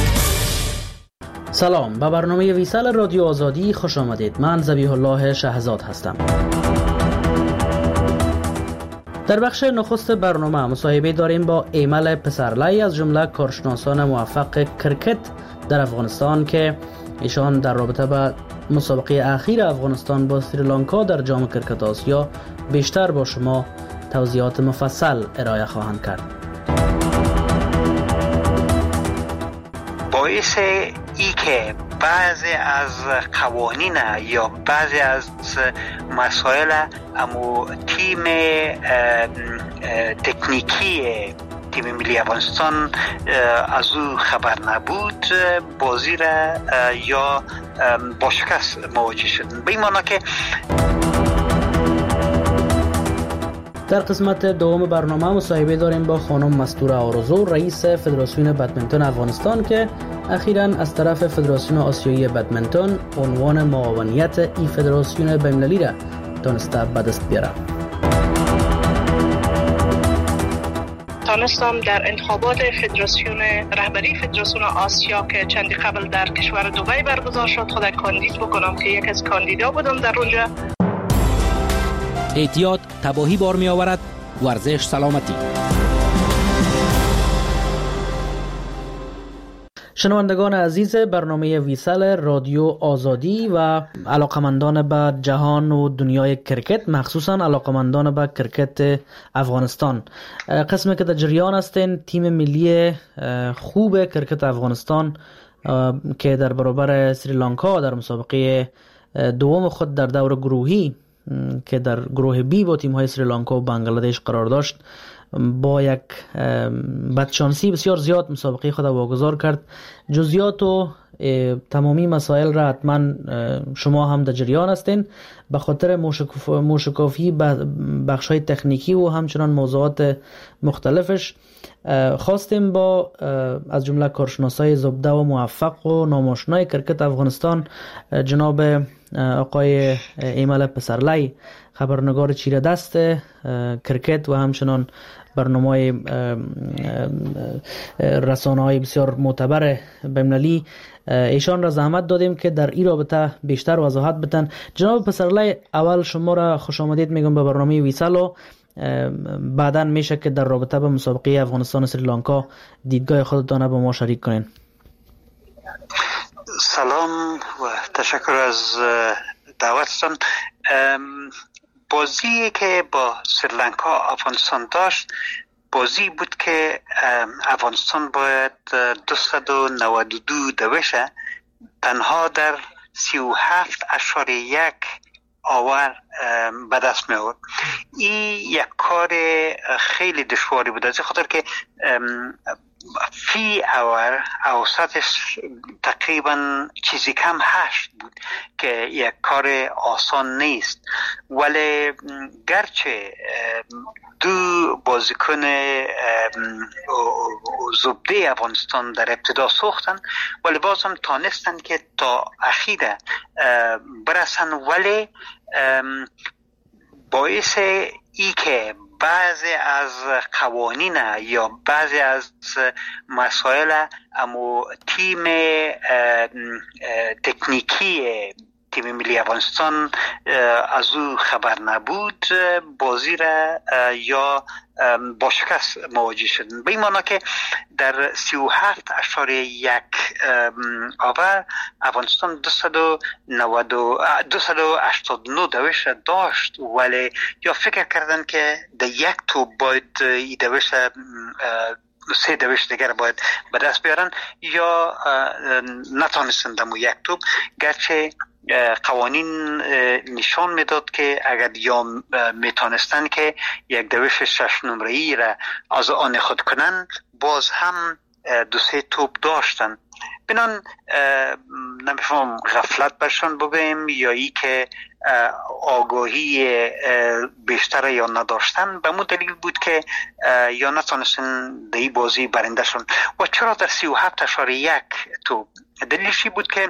سلام، به برنامه ویسال رادیو آزادی خوش آمدید. من ذبیح الله شهزاد هستم. در بخش نخست برنامه مصاحبه داریم با ایمل پسرلی از جمله کارشناسان موفق کرکت در افغانستان که ایشان در رابطه با مسابقه اخیر افغانستان با سریلانکا در جام کرکت آسیا بیشتر با شما توضیحات مفصل ارائه خواهند کرد. باعث ای که بعضی از قوانین یا بعضی از مسائل امو تیم تکنیکی تیم ملی افغانستان از او خبر نبود، بازی را یا با شکست مواجه شدن. به این معنی که در قسمت دوم برنامه مصاحبه داریم با خانم مستوره آرزو، رئیس فدراسیون بدمنتون افغانستان که اخیراً از طرف فدراسیون آسیایی بدمنتون عنوان معاونیت ای فدراسیون بین‌المللی را تونسته به دست بیاره. تانستم در انتخابات فدراسیون رهبری فدراسیون آسیا که چندی قبل در کشور دبی برگزار شد خود کاندید بکنم که یک از کاندیدا بودم در اونجا. اعتیاد تباهی بار می آورد، ورزش سلامتی. شنوندگان عزیز برنامه ویسل رادیو آزادی و علاقمندان به جهان و دنیای کرکت، مخصوصا علاقمندان به کرکت افغانستان، قسمی که در جریان هستین تیم ملی خوب کرکت افغانستان که در برابر سریلانکا در مسابقه دوم خود در دور گروهی که در گروه بی با تیم های سریلانکا و بنگلادش قرار داشت، با یک بدشانسی بسیار زیاد مسابقه خود واگذار کرد. جزئیات و تمامی مسائل را حتما شما هم در جریان هستین. به خاطر موشکافی بخش‌های تکنیکی و همچنان موضوعات مختلفش خواستیم با از جمله کارشناسای زبده و موفق و ناماشنای کرکت افغانستان جناب آقای ایمل پسرلی، خبرنگار چیره دست کرکت و همچنان برنامه رسانه‌های بسیار معتبر بین‌المللی، ایشان را زحمت دادیم که در این رابطه بیشتر وضاحت بدن. جناب پسرلی، اول شما را خوش آمدید میگم به برنامه ویسل و بعداً میشه که در رابطه به مسابقه افغانستان و سریلانکا دیدگاه خودتان با ما شریک کنین. سلام و تشکر از دعوتتان. بازی که با سریلانکا افغانستان داشت بازی بود که افغانستان باید دویست و نود و دو دوشه تنها در سی و هفت اشاره یک آور به دست می آورد. این یک کار خیلی دشواری بود، از خاطر که فی آور اوسطش تقریبا چیزی کم هشت بود که یک کار آسان نیست، ولی گرچه دو بازیکن زبده افغانستان در ابتدا سوختن ولی باز هم تانستن که تا اخیره برسن، ولی باعث ای که بعضی از قوانین یا بعضی از مسائل اما تیم تکنیکی تیم ملی افغانستان از او خبر نبود، بازی را یا با شکست مواجه شدن. به این معنی که در سی و هفت اشاره یک آور افغانستان دویست و هشتاد و نه دوش داشت، ولی یا فکر کردن که در یک توپ باید این دوش سه دوش دیگر باید به دست بیارن یا نتانستن دمو یک توپ، گرچه قوانین نشان میداد که اگر یا میتونستن که یک دوش شش نمره‌ای را از آن خود کنن باز هم دو سه توپ داشتن. بنان نمیفهم غفلت برشان بگیم یا ای که آگاهی بیشتر یا نداشتن، به مو دلیل بود که یا نتونستن دی بازی برنده شون. و چرا در سی و هفت اشاره یک توپ؟ دلیلشی بود که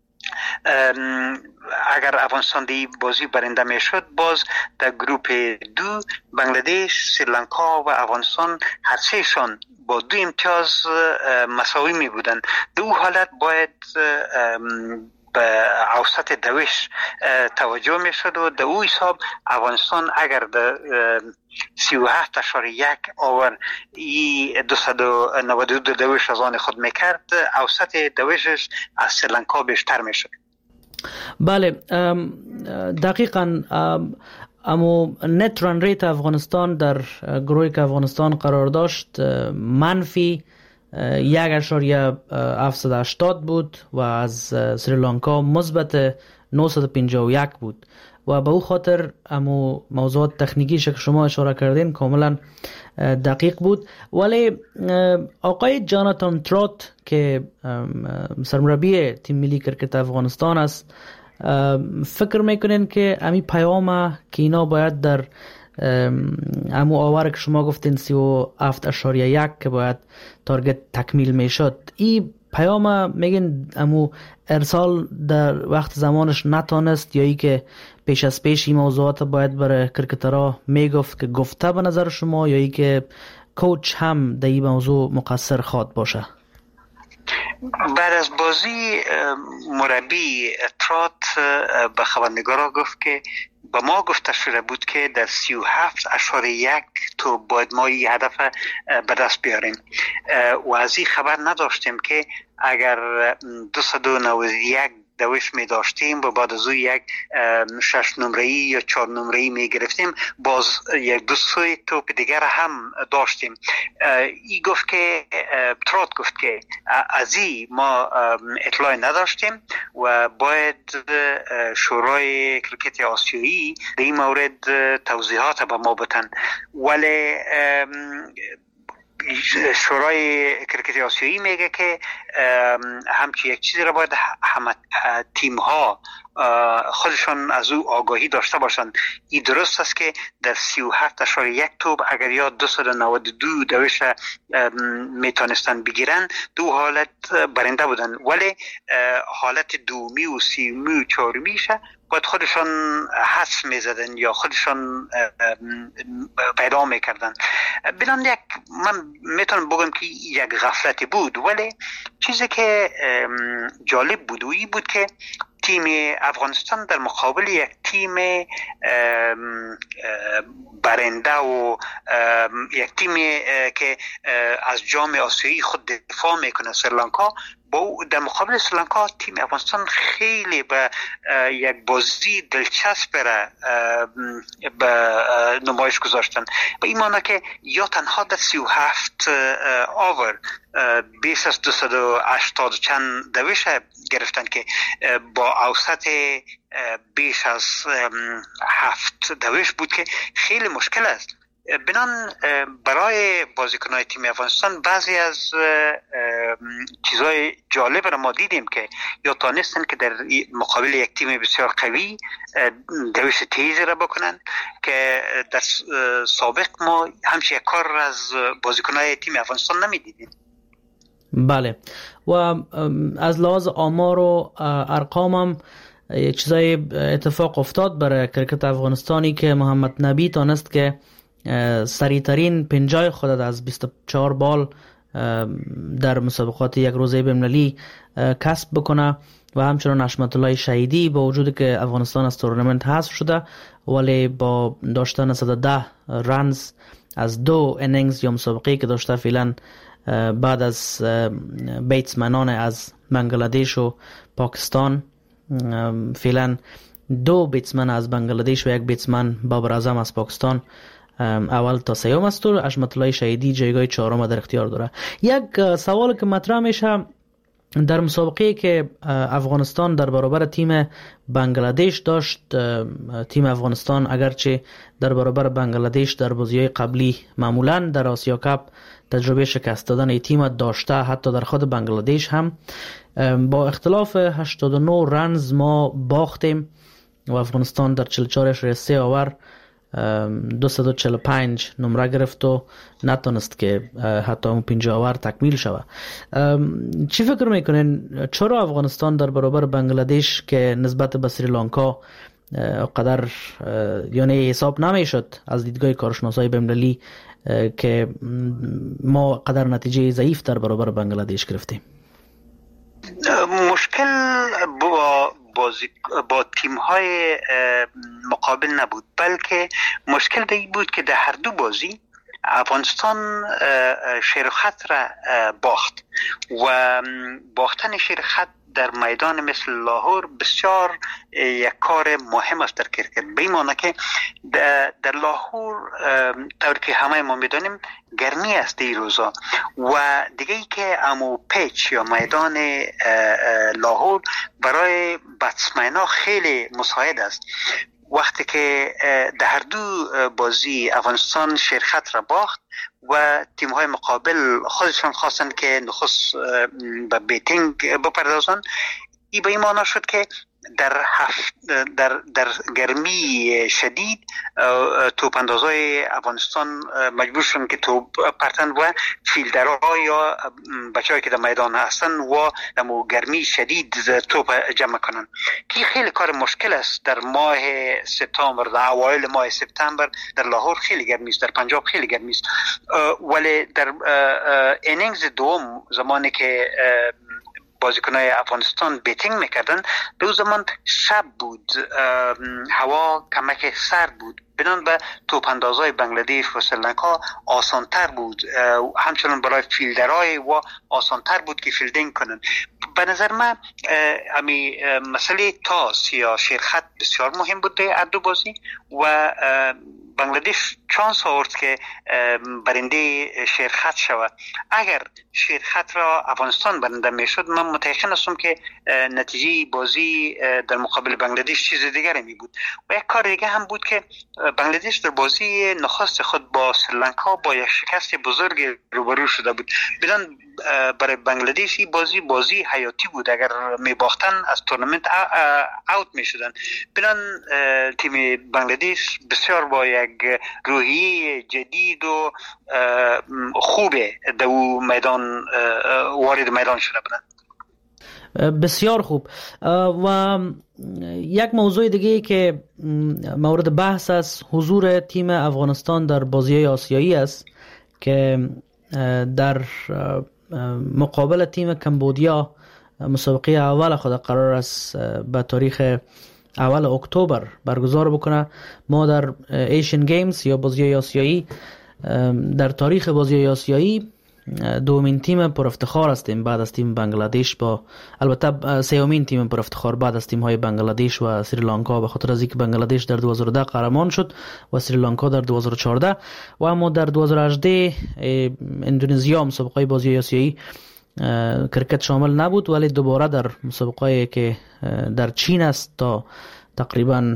اگر افغانستان دی بازی برنده می شد باز در گروپ دو بنگلادش، سریلانکا و افغانستان هر سه شان با دو امتیاز مساوی می بودن. در او حالت باید به اوسط دوش توجه می شد و در او حساب افغانستان اگر در سی و هفت اشاره یک آور ای دویست و نود و دو دوش از آن خود می کرد، اوسط دوشش از سریلانکا بیشتر می شد. بله، دقیقاً اما نت ران ریت افغانستان در گروهی که افغانستان قرار داشت منفی یک اشاریه هفتصد و هشتاد بود و از سریلانکا مثبت نهصد و پنجاه و یک بود و به او خاطر امو موضوعات تکنیکی که شما اشاره کردین کاملا دقیق بود. ولی آقای جاناتان ترات که سرمربی تیم ملی کرکت افغانستان است، فکر میکنین که امی پیام که اینا باید در امو آور که شما گفتین سی و هفت اشاریه یک که باید تارگت تکمیل میشد، این پیام میگن امو ارسال در وقت زمانش نتانست یا ای که پیش از پیش این موضوعات باید برای کرکترها میگفت که گفته به نظر شما یا ای که کوچ هم در این موضوع مقصر خواد باشه؟ بعد از بازی مربی ترات به خبرنگارا گفت که به ما گفته شده بود که در سی و هفت اشاره یک تو باید ما این هدف به دست بیاریم و از این خبر نداشتیم که اگر دویست و نود و یک دوش می داشتیم و بعد از او یک شش نمره‌ای یا چهار نمره‌ای می گرفتیم، باز یک دو سوی توپ دیگر هم داشتیم. ای گفت که ترات گفت که از این ما اطلاع نداشتیم و باید شورای کرکت آسیایی در این مورد توضیحات به ما بدن. ولی شورای کرکت آسیایی میگه که همچی یک چیزی را باید همه تیم ها خودشان از او آگاهی داشته باشند. این درست است که در سی و هفت اشاره یک توپ اگر یا دویست و نود و دو دوش میتونستن بگیرن، دو حالت برنده بودن، ولی حالت دومی و سیومی و چهارمیش باید خودشان حس میزدن یا خودشان پیدا میکردن. بنان یک من میتونم بگم که یک غفلتی بود، ولی چیزی که جالب بود و این بود که تیم افغانستان در مقابل یک تیم برنده و یک تیم که از جام آسیایی خود دفاع میکنه، سریلانکا، با در مقابل سریلانکا تیم افغانستان خیلی به یک بازی دلچسب را به نمایش گذاشتن. به این معنی که یا تنها در سی و هفت آور بیش از دویست و هشتاد چند دوش گرفتن که با اوسط بیش از هفت دوش بود که خیلی مشکل است. بنان برای بازیکن‌های تیم افغانستان بعضی از چیزهای جالب را ما دیدیم که یا تانستن که در مقابل یک تیم بسیار قوی دوش تیزی را بکنن که در سابق ما همچین یک کار از بازیکن‌های تیم افغانستان نمی‌دیدیم. بله، و از لحاظ آمار و ارقام هم چیزای اتفاق افتاد برای کرکت افغانستانی که محمد نبی تانست که سریعترین پنجای خود از بیست و چهار بال در مسابقات یک روزه بین‌المللی کسب بکنه و همچنان حشمت الله شهیدی با وجودی که افغانستان از تورنمنت حذف شده ولی با داشتن صد و ده رنز از دو انینگز یا مسابقه که داشته فعلا بعد از بیتسمنان از بنگلادش و پاکستان، فعلا دو بیتسمن از بنگلادش و یک بیتسمن بابر اعظم از پاکستان اول تا سیوم است و حشمت الله شهیدی جایگاه چهارم در اختیار داره. یک سوال که مطرح میشه در مسابقه که افغانستان در برابر تیم بنگلادش داشت، تیم افغانستان اگرچه در برابر بنگلادش در بازی‌های قبلی معمولاً در آسیا کاپ تجربه شکست دادن ای تیم داشته، حتی در خود بنگلادش هم با اختلاف هشتاد و نه رنز ما باختیم و افغانستان در چهل و چهار اشاره سه اوور دویست و چهل و پنج نمره گرفت و نتونست که حتی اون پنجاه اوور تکمیل شود. چی فکر میکنین چرا افغانستان در برابر بنگلادش که نسبت به سریلانکا قدر یعنی حساب نمیشد از دیدگاه کارشناسای بین‌المللی که ما قدر نتیجه ضعیف در برابر بنگلادش گرفتیم؟ مشکل با بازی با تیم‌های مقابل نبود، بلکه مشکل در این بود که در هر دو بازی افغانستان شیر خط را باخت و باختن شیر خط در میدان مثل لاهور بسیار یک کار مهم است در کرکت. به این معنی که در لاهور طور که همه ما میدانیم گرمی است این روزا و دیگه ای که امو پیچ یا میدان لاهور برای بتسمن‌ها خیلی مساعد است. وقتی که در هر دو بازی افغانستان شیرخط را باخت و تیم های مقابل خودشان خواستند که نخست به بیتینگ بپردازند، این به این معنی شد که در هفت در در گرمی شدید توپ اندازای افغانستان مجبور شدن که توپ پرتن و فیلدرها یا بچه‌هایی که در میدان هستن و در گرمی شدید توپ جمع کنن که خیلی کار مشکل است. در ماه سپتامبر، در اوایل ماه سپتامبر در لاهور خیلی گرمی است، در پنجاب خیلی گرمی است، ولی در اینینگز دوم زمانی که بازیکنای افغانستان بیتینگ میکردن، دو زمان شب بود، هوا کمک سرد بود، بنان به توپ اندازای بنگلادیش و سریلانکا آسانتر بود، همچنان برای فیلدرهای و آسانتر بود که فیلدینگ کنن. به نظر من امی مسئله تاس یا شیرخط بسیار مهم بود در دو بازی و بنگلادیش چانس آورد که برنده شیرخط شود. اگر شیرخط را افغانستان برنده میشد، من متأکد هستم که نتیجه بازی در مقابل بنگلادیش چیز دیگری می بود. و یک کار دیگه هم بود که بنگلادیش در بازی نخست خود با سریلانکا با یک شکست بزرگ روبرو شده بود. بدان برای بنگلادیش این بازی بازی حیاتی بود، اگر می باختن از تورنمنت اوت می شدن. بدان تیم بنگلادیش بسیار با یک روحی جدید و خوبه در میدان وارد میدان شده بودن. بسیار خوب. و یک موضوع دیگه که مورد بحث است حضور تیم افغانستان در بازی آسیایی است که در مقابل تیم کمبودیا مسابقه اول خود قرار است به تاریخ اول اکتبر برگزار بکنه. ما در ایشین گیمز یا بازی آسیایی در تاریخ بازی آسیایی دومین تیم پر افتخار هستیم بعد از تیم بنگلادیش، با البته سومین تیم پر افتخار بعد از تیم های بنگلادیش و سریلانکا، به خاطر از اینکه بنگلادیش در دو هزار و ده قهرمان شد و سریلانکا در دو هزار و چهارده. و اما در دو هزار و هجده اندونزیا مسابقه بازی آسیایی کرکت شامل نبود، ولی دوباره در مسابقه که در چین است تا تقریبا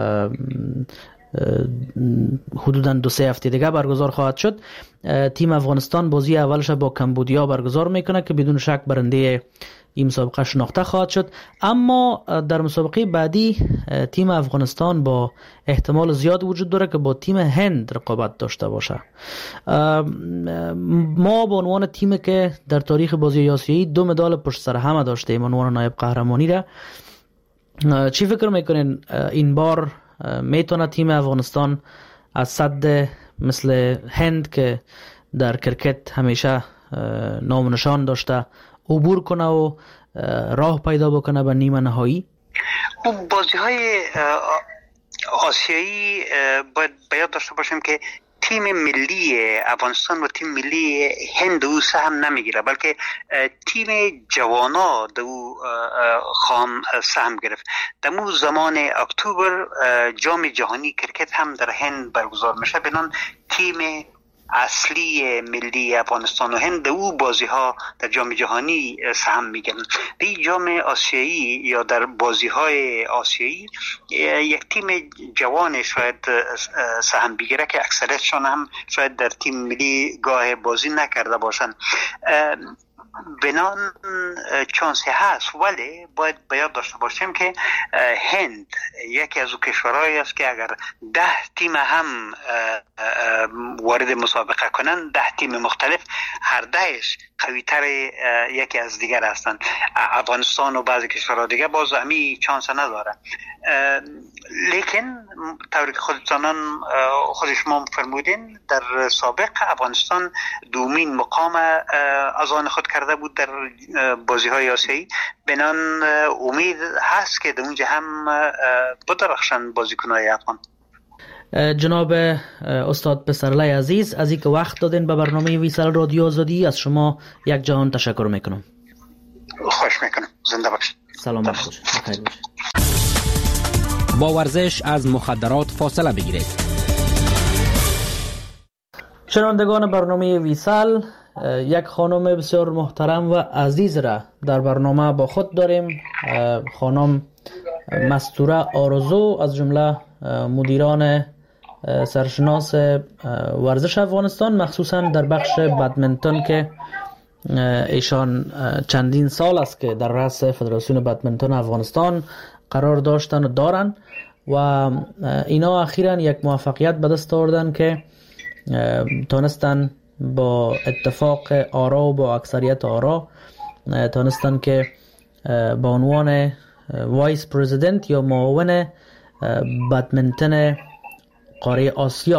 حدوداً دو سه هفته دیگه برگزار خواهد شد. تیم افغانستان بازی اولش با کمبودیا برگزار میکنه که بدون شک برنده این مسابقه شناخته خواهد شد. اما در مسابقه بعدی تیم افغانستان با احتمال زیاد وجود داره که با تیم هند رقابت داشته باشه. ما به عنوان تیمی که در تاریخ بازی آسیایی دو مدال پشت سر هم داشتیم عنوان نایب قهرمانی را، چی فکر میکنین این بار میتونه تیم افغانستان از صد مثل هند که در کرکت همیشه نام و نشان داشته عبور کنه و راه پیدا بکنه به نیمه نهایی؟ بازی های آسیایی باید بیاد داشته باشیم که تیم ملی افغانستان و تیم ملی هند او سهم نمیگیره، بلکه تیم جوانا دو خام سهم گرفت. در مو زمان اکتبر جام جهانی کرکت هم در هند برگزار میشه، بنان تیم اصلی ملی افغانستان و هند او بازی ها در جام جهانی سهم میگیرن. در جام آسیایی یا در بازی های آسیایی یک تیم جوان شاید سهم بگیره که اکثریتشان هم شاید در تیم ملی گاه بازی نکرده باشن. بنان چانسی هست، ولی باید باید داشته باشیم که هند یکی از او کشورهایی است که اگر ده تیم هم وارد مسابقه کنن، ده تیم مختلف، هر دهش قوی‌تر یکی از دیگر هستند. افغانستان و بعضی کشورها دیگه باز همی چانس نداره. لیکن طوری که خودتان خود شما فرمودین، در سابق افغانستان دومین مقام از آن خود کرده بود در بازی های آسیایی. بنان امید هست که در اونجا هم بدرخشن بازیکن‌های افغان. جناب استاد پسرلی عزیز، از اینکه وقت دادین به برنامه ویسال رادیو آزادی، از شما یک جهان تشکر میکنم. خوش میکنم. زنده باشید. سلامت باشید. بخیر باشید. با ورزش از مخدرات فاصله بگیرید. شنوندگان برنامه ویسال، یک خانم بسیار محترم و عزیز را در برنامه با خود داریم. خانم مستوره آرزو، از جمله مدیران سرشناس ورزش افغانستان، مخصوصا در بخش بدمنتون که ایشان چندین سال است که در رأس فدراسیون بدمنتون افغانستان قرار داشتن و دارن و اینا اخیراً یک موفقیت به دست آوردن که تونستن با اتفاق آرا و با اکثریت آرا تونستن که با عنوان وایس پرزیدنت یا معاون بدمنتون قاره آسیا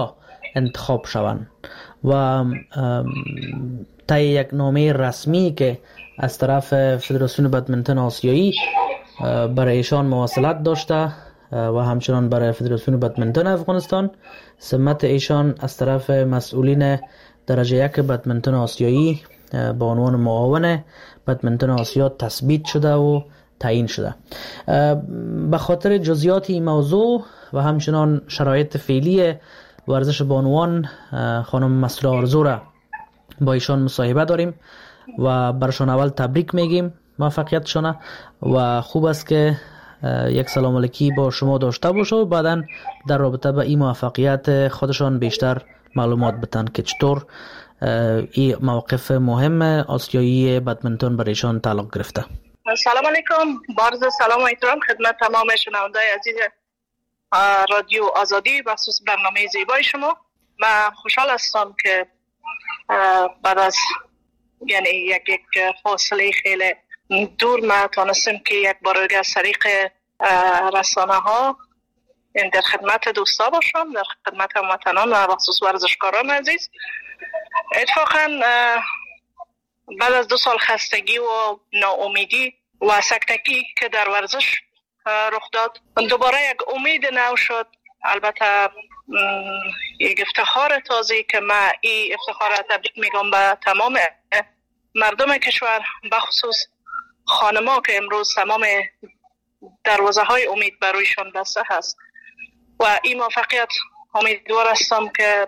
انتخاب شوند و طی یک نامه رسمی که از طرف فدراسیون بدمنتون آسیایی برای ایشان مواصلت داشته و همچنان برای فدراسیون بدمنتون افغانستان، سمت ایشان از طرف مسئولین درجه یک بدمنتون آسیایی با عنوان معاون بدمنتون آسیا تثبیت شده و تعیین شده. به خاطر جزئیات این موضوع و همچنان شرایط فعلی ورزش بانوان خانم مسعوده آرزو را با ایشان مصاحبه داریم و برشان اول تبریک میگیم موفقیتشان و خوب است که یک سلام علیکی با شما داشته باشه و بعدا در رابطه با این موفقیت خودشان بیشتر معلومات بتن که چطور این موقف مهم آسیایی بدمنتون برایشان تعلق گرفته. سلام علیکم، بارز سلام و احترام خدمت تمام شنوندگان عزیز رادیو آزادی بخصوص برنامه زیبای شما. من خوشحال هستم که بعد از یعنی یک یک فاصله خیلی دور ما تانستم که یک بار از طریق رسانه ها در خدمت دوستا باشم، در خدمت هموطنان و بخصوص ورزشکاران عزیز. اتفاقا بعد از دو سال خستگی و ناامیدی و سکتگی که در ورزش رخ داد، دوباره یک امید نو شد. البته یک افتخار تازه که من این افتخار را تبریک میگم به تمام مردم کشور، بخصوص خانما که امروز تمام دروازه های امید برویشان بسته هست و این موفقیت امیدوار هستم که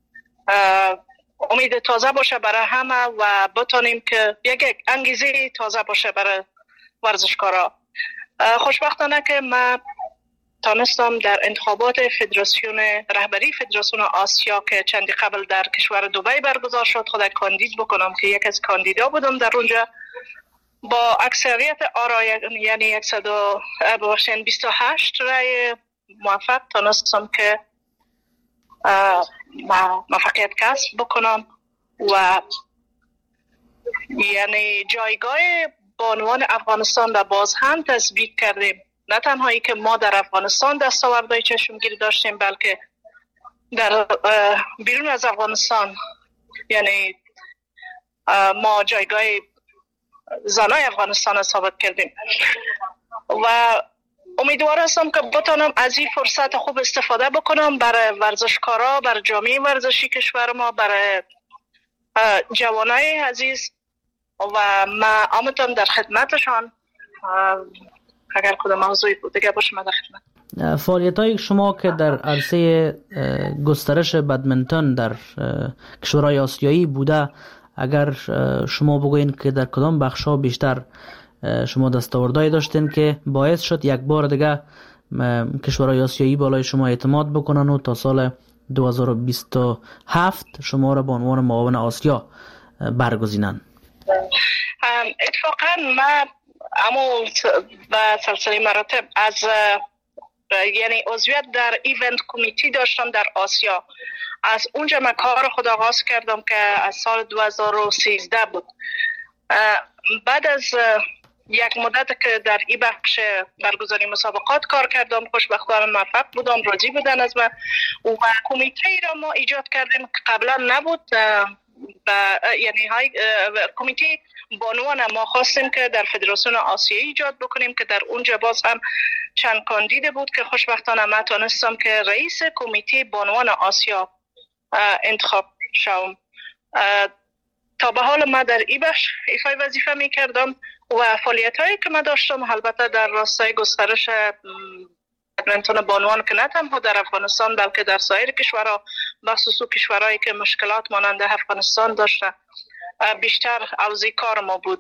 امید تازه باشه برای همه و بتانیم که یک انگیزه تازه باشه برای ورزشکارا. خوشبختانه که من تانستم در انتخابات فدراسیون رهبری فدراسیون آسیا که چندی قبل در کشور دبی برگزار شد خود کاندید بکنم که یک از کاندیدا بودم در اونجا. با اکثریت آرا یعنی صد و بیست و هشت رای موفق تانستم که موفقیت کسب بکنم و یعنی جایگاه بانوان افغانستان را باز هم تثبیت کردیم. نه تنها ای که ما در افغانستان دستاوردهای چشمگیری داشتیم، بلکه در بیرون از افغانستان یعنی ما جایگاه زنای افغانستان را ثابت کردیم و امیدوار هستم که بتانم از این فرصت خوب استفاده بکنم برای ورزشکارا، برای جامعه ورزشی کشور ما، برای جوانای عزیز و من آمدم در خدمتشان. اگر کدام موضوعی بود دیگه باشه من در خدمت. فعالیت های شما که در عرصه گسترش بدمنتون در کشورهای آسیایی بوده، اگر شما بگوین که در کدام بخش‌ها بیشتر شما دستاوردهایی داشتین که باعث شد یک بار دیگه کشورهای آسیایی بالای شما اعتماد بکنن و تا سال دو هزار و بیست و هفت شما را به عنوان معاون آسیا برگزینن؟ اتفاقا من اما به سلسله مراتب از یعنی عضویت در ایونت کمیتی داشتم در آسیا. از اونجا من کار خود آغاز کردم که از سال دو هزار و سیزده بود. بعد از یک مدت که در این بخش برگزاری مسابقات کار کردم، خوشبختانه موفق بودم، راضی بودن از من و کمیته ای را ما ایجاد کردیم که قبلا نبود. و یعنی های کمیته بانوان ما خواستیم که در فدراسیون آسیایی ایجاد بکنیم که در اونجا باز هم چند کاندید بود که خوشبختانه من تانستم که رئیس کمیته بانوان آسیا انتخاب شوم. تا به حال من در این بخش ایفای وظیفه می کردم و فعالیت هایی که من داشتم البته در راستای گسترش بدمنتون بانوان که نه تنها در افغانستان بلکه در سایر کشورها، بخصوص کشورهایی که مشکلات مانند افغانستان داشته، بیشتر اوزی کار ما بود.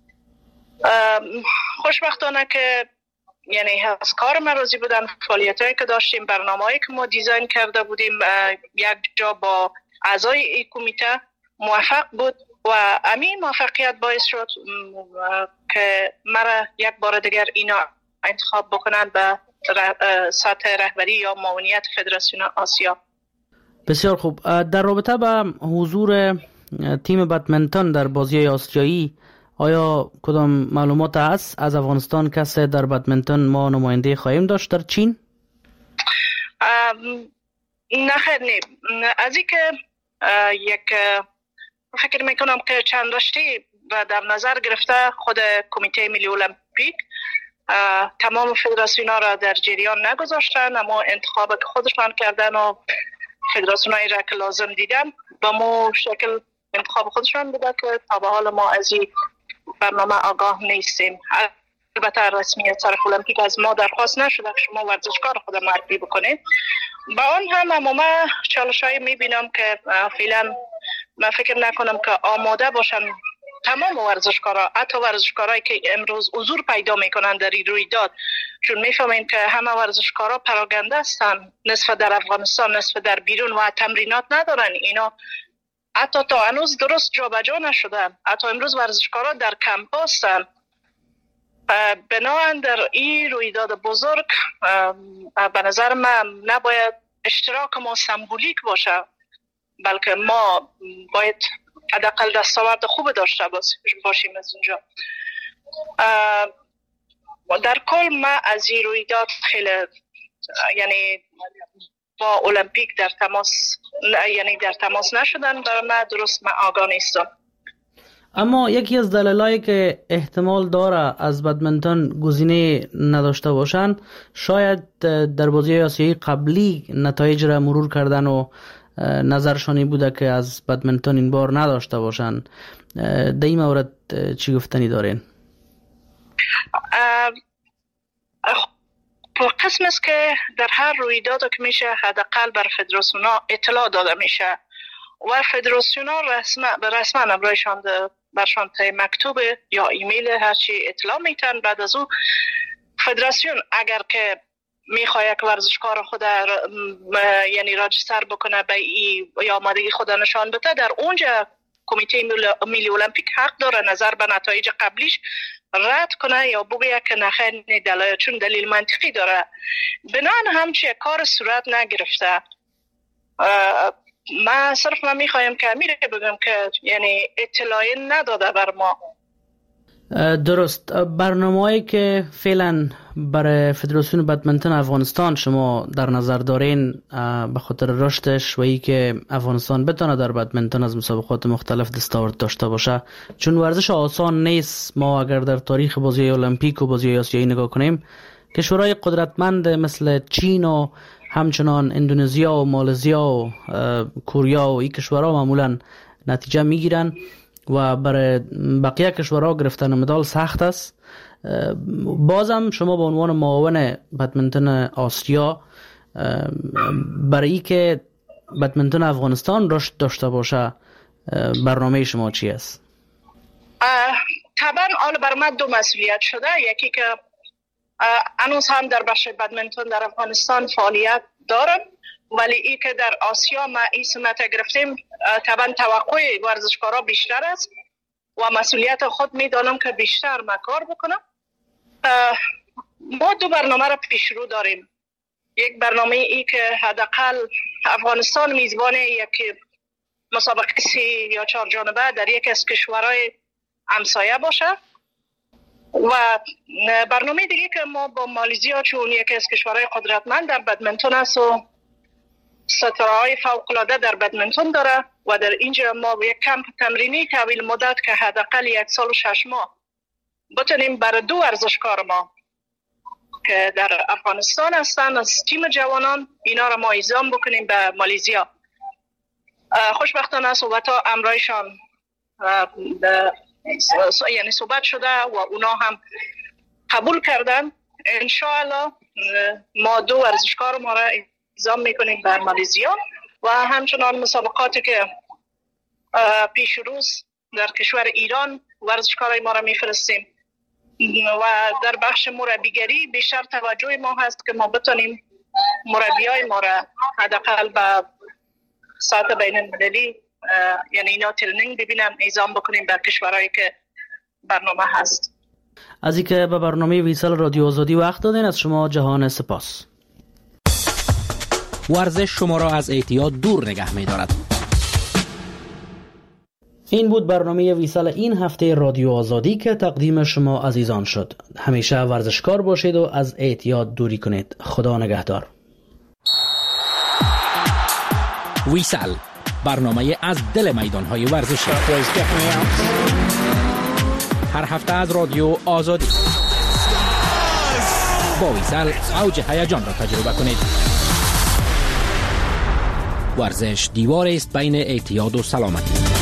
خوشبختانه که یعنی از کار ما راضی بودن. فعالیت هایی که داشتیم، برنامه هایی که ما دیزاین کرده بودیم یک جا با اعضای این کمیته موفق بود و همین موفقیت باعث شد که مرا یک بار دیگر اینا انتخاب بکنند به سطح رهبری یا معاونیت فدراسیون آسیا. بسیار خوب. در رابطه با حضور تیم بدمنتون در بازی آسیایی آیا کدام معلومات هست از افغانستان کسی در بدمنتون ما نماینده خواهیم داشت در چین؟ نه خیر نه. از این که یک فکر میکنم که چند رشته و در نظر گرفته خود کمیته ملی المپیک تمام فدراسیون ها را در جریان نگذاشتن، اما انتخاب که خودشان کردن و فدراسیون هایی را که لازم دیدن با مو شکل انتخاب خودشان بوده که تا به حال ما از این برنامه آگاه نیستیم. البته رسمیت طرف المپیک از ما درخواست نشده که شما ورزشکار خود معرفی بکنید. با آن هم اما من چالش‌هایی می‌بینم که فعلا من فکر نکنم که آماده باشن تمام ورزشکارا، حتی ورزشکارایی که امروز حضور پیدا میکنن در این رویداد، چون میفهمیم که همه ورزشکارا پراگنده هستن، نصف در افغانستان نصف در بیرون و تمرینات ندارن. اینا حتی تا هنوز درست جابجا نشدن، حتی امروز ورزشکارا در کمپ هستن. بنابراین در این رویداد بزرگ به نظر من نباید اشتراک ما سمبولیک باشه، بلکه ما باید حداقل دستاورد خوب داشته باشیم از اونجا. در کل ما از این رویداد خیلی یعنی با المپیک در تماس یعنی در تماس نشدن، برای من درست من آگاه نیستم. اما یکی از دلایلی که احتمال داره از بدمنتون گزینه نداشته باشن، شاید در بازی آسیایی قبلی نتایج را مرور کردن و نظرشانی بوده که از بدمنتون این بار نداشته باشن. در این مورد چی گفتنی دارین؟ قسم است که در هر رویداد که میشه حداقل بر فدراسیون ها اطلاع داده میشه و فدراسیون ها رسما رسما امرایشان برشان تای مکتوب یا ایمیل هرچی اطلاع میتن. بعد از او فدراسیون اگر که میخواد یک ورزشکار خود یعنی راجستر بکنه به ای یا آمادگی خود نشان بده، در اونجا کمیته ملی المپیک حق داره نظر به نتایج قبلیش رد کنه یا بگه که نخیر دلایل چون دلیل منطقی داره. بنان همچه کار صورت نگرفته. من صرف من میخوایم که امیره بگم که یعنی اطلاعی نداده بر ما. درست. برنامه‌ای که فعلا برای فدراسیون بدمنتون افغانستان شما در نظر دارین به خاطر رشدش و ای که افغانستان بتونه در بدمنتون از مسابقات مختلف دستاورد داشته باشه، چون ورزش آسان نیست. ما اگر در تاریخ بازی المپیک و بازی آسیایی نگاه کنیم، کشورهای قدرتمند مثل چین و همچنان اندونزیا و مالزیا و کوریا و این کشورها معمولا نتیجه میگیرن و برای بقیه کشورها گرفتن مدال سخت است. بازم شما به عنوان معاون بدمنتون آسیا برای ای که بدمنتون افغانستان رشد داشته باشه برنامه شما چی است؟ طبعا آن بر من دو مسئولیت شده. یکی که هنوز هم در بخش بدمنتون در افغانستان فعالیت دارم، ولی ای که در آسیا ما این سمت گرفتیم طبعا توقع ورزشکارا بیشتر است و مسئولیت خود میدانم که بیشتر ما کار بکنم. ما دو برنامه را پیش رو داریم. یک برنامه ای که حداقل افغانستان میزبان یک مسابقه سی یا چهار جانبه در یک از کشورهای همسایه باشه و برنامه دیگه که ما با مالزیا چون یکی از کشورهای قدرتمند در بدمنتون است و ستاره‌های فوق‌العاده در بدمنتون داره و در اینجا ما یک کمپ تمرینی طویل مدت که حداقل یک سال و شش ماه بتونیم برای دو ورزشکار ما که در افغانستان هستن از تیم جوانان اینا را ما اعزام بکنیم به مالزیا. خوشبختانه صحبت‌ها امرایشان یعنی صحبت شده و اونا هم قبول کردن. انشاءالله ما دو ورزشکار ما را اعزام میکنیم بر مالزیا و همچنان مسابقاتی که پیش روز در کشور ایران ورزشکارای ما را میفرستیم و در بخش مربیگری بیشتر توجه ما هست که ما بتونیم مربیای ما را حداقل به سطح بین المللی یعنی اینا ترنینگ ببینن اعزام بکنیم در کشورهایی که برنامه هست. از اینکه به برنامه ویسال رادیو آزادی وقت دادین از شما جهان سپاس. ورزش شما را از اعتیاد دور نگه می دارد. این بود برنامه ویسال این هفته رادیو آزادی که تقدیم شما عزیزان شد. همیشه ورزشکار باشید و از اعتیاد دوری کنید. خدا نگهدار. ویسل، برنامه از دل میدان‌های ورزشی. هر هفته از رادیو آزادی. با ویسل اوج هیجان را تجربه کنید. ورزش دیواری است بین اعتیاد و سلامتی.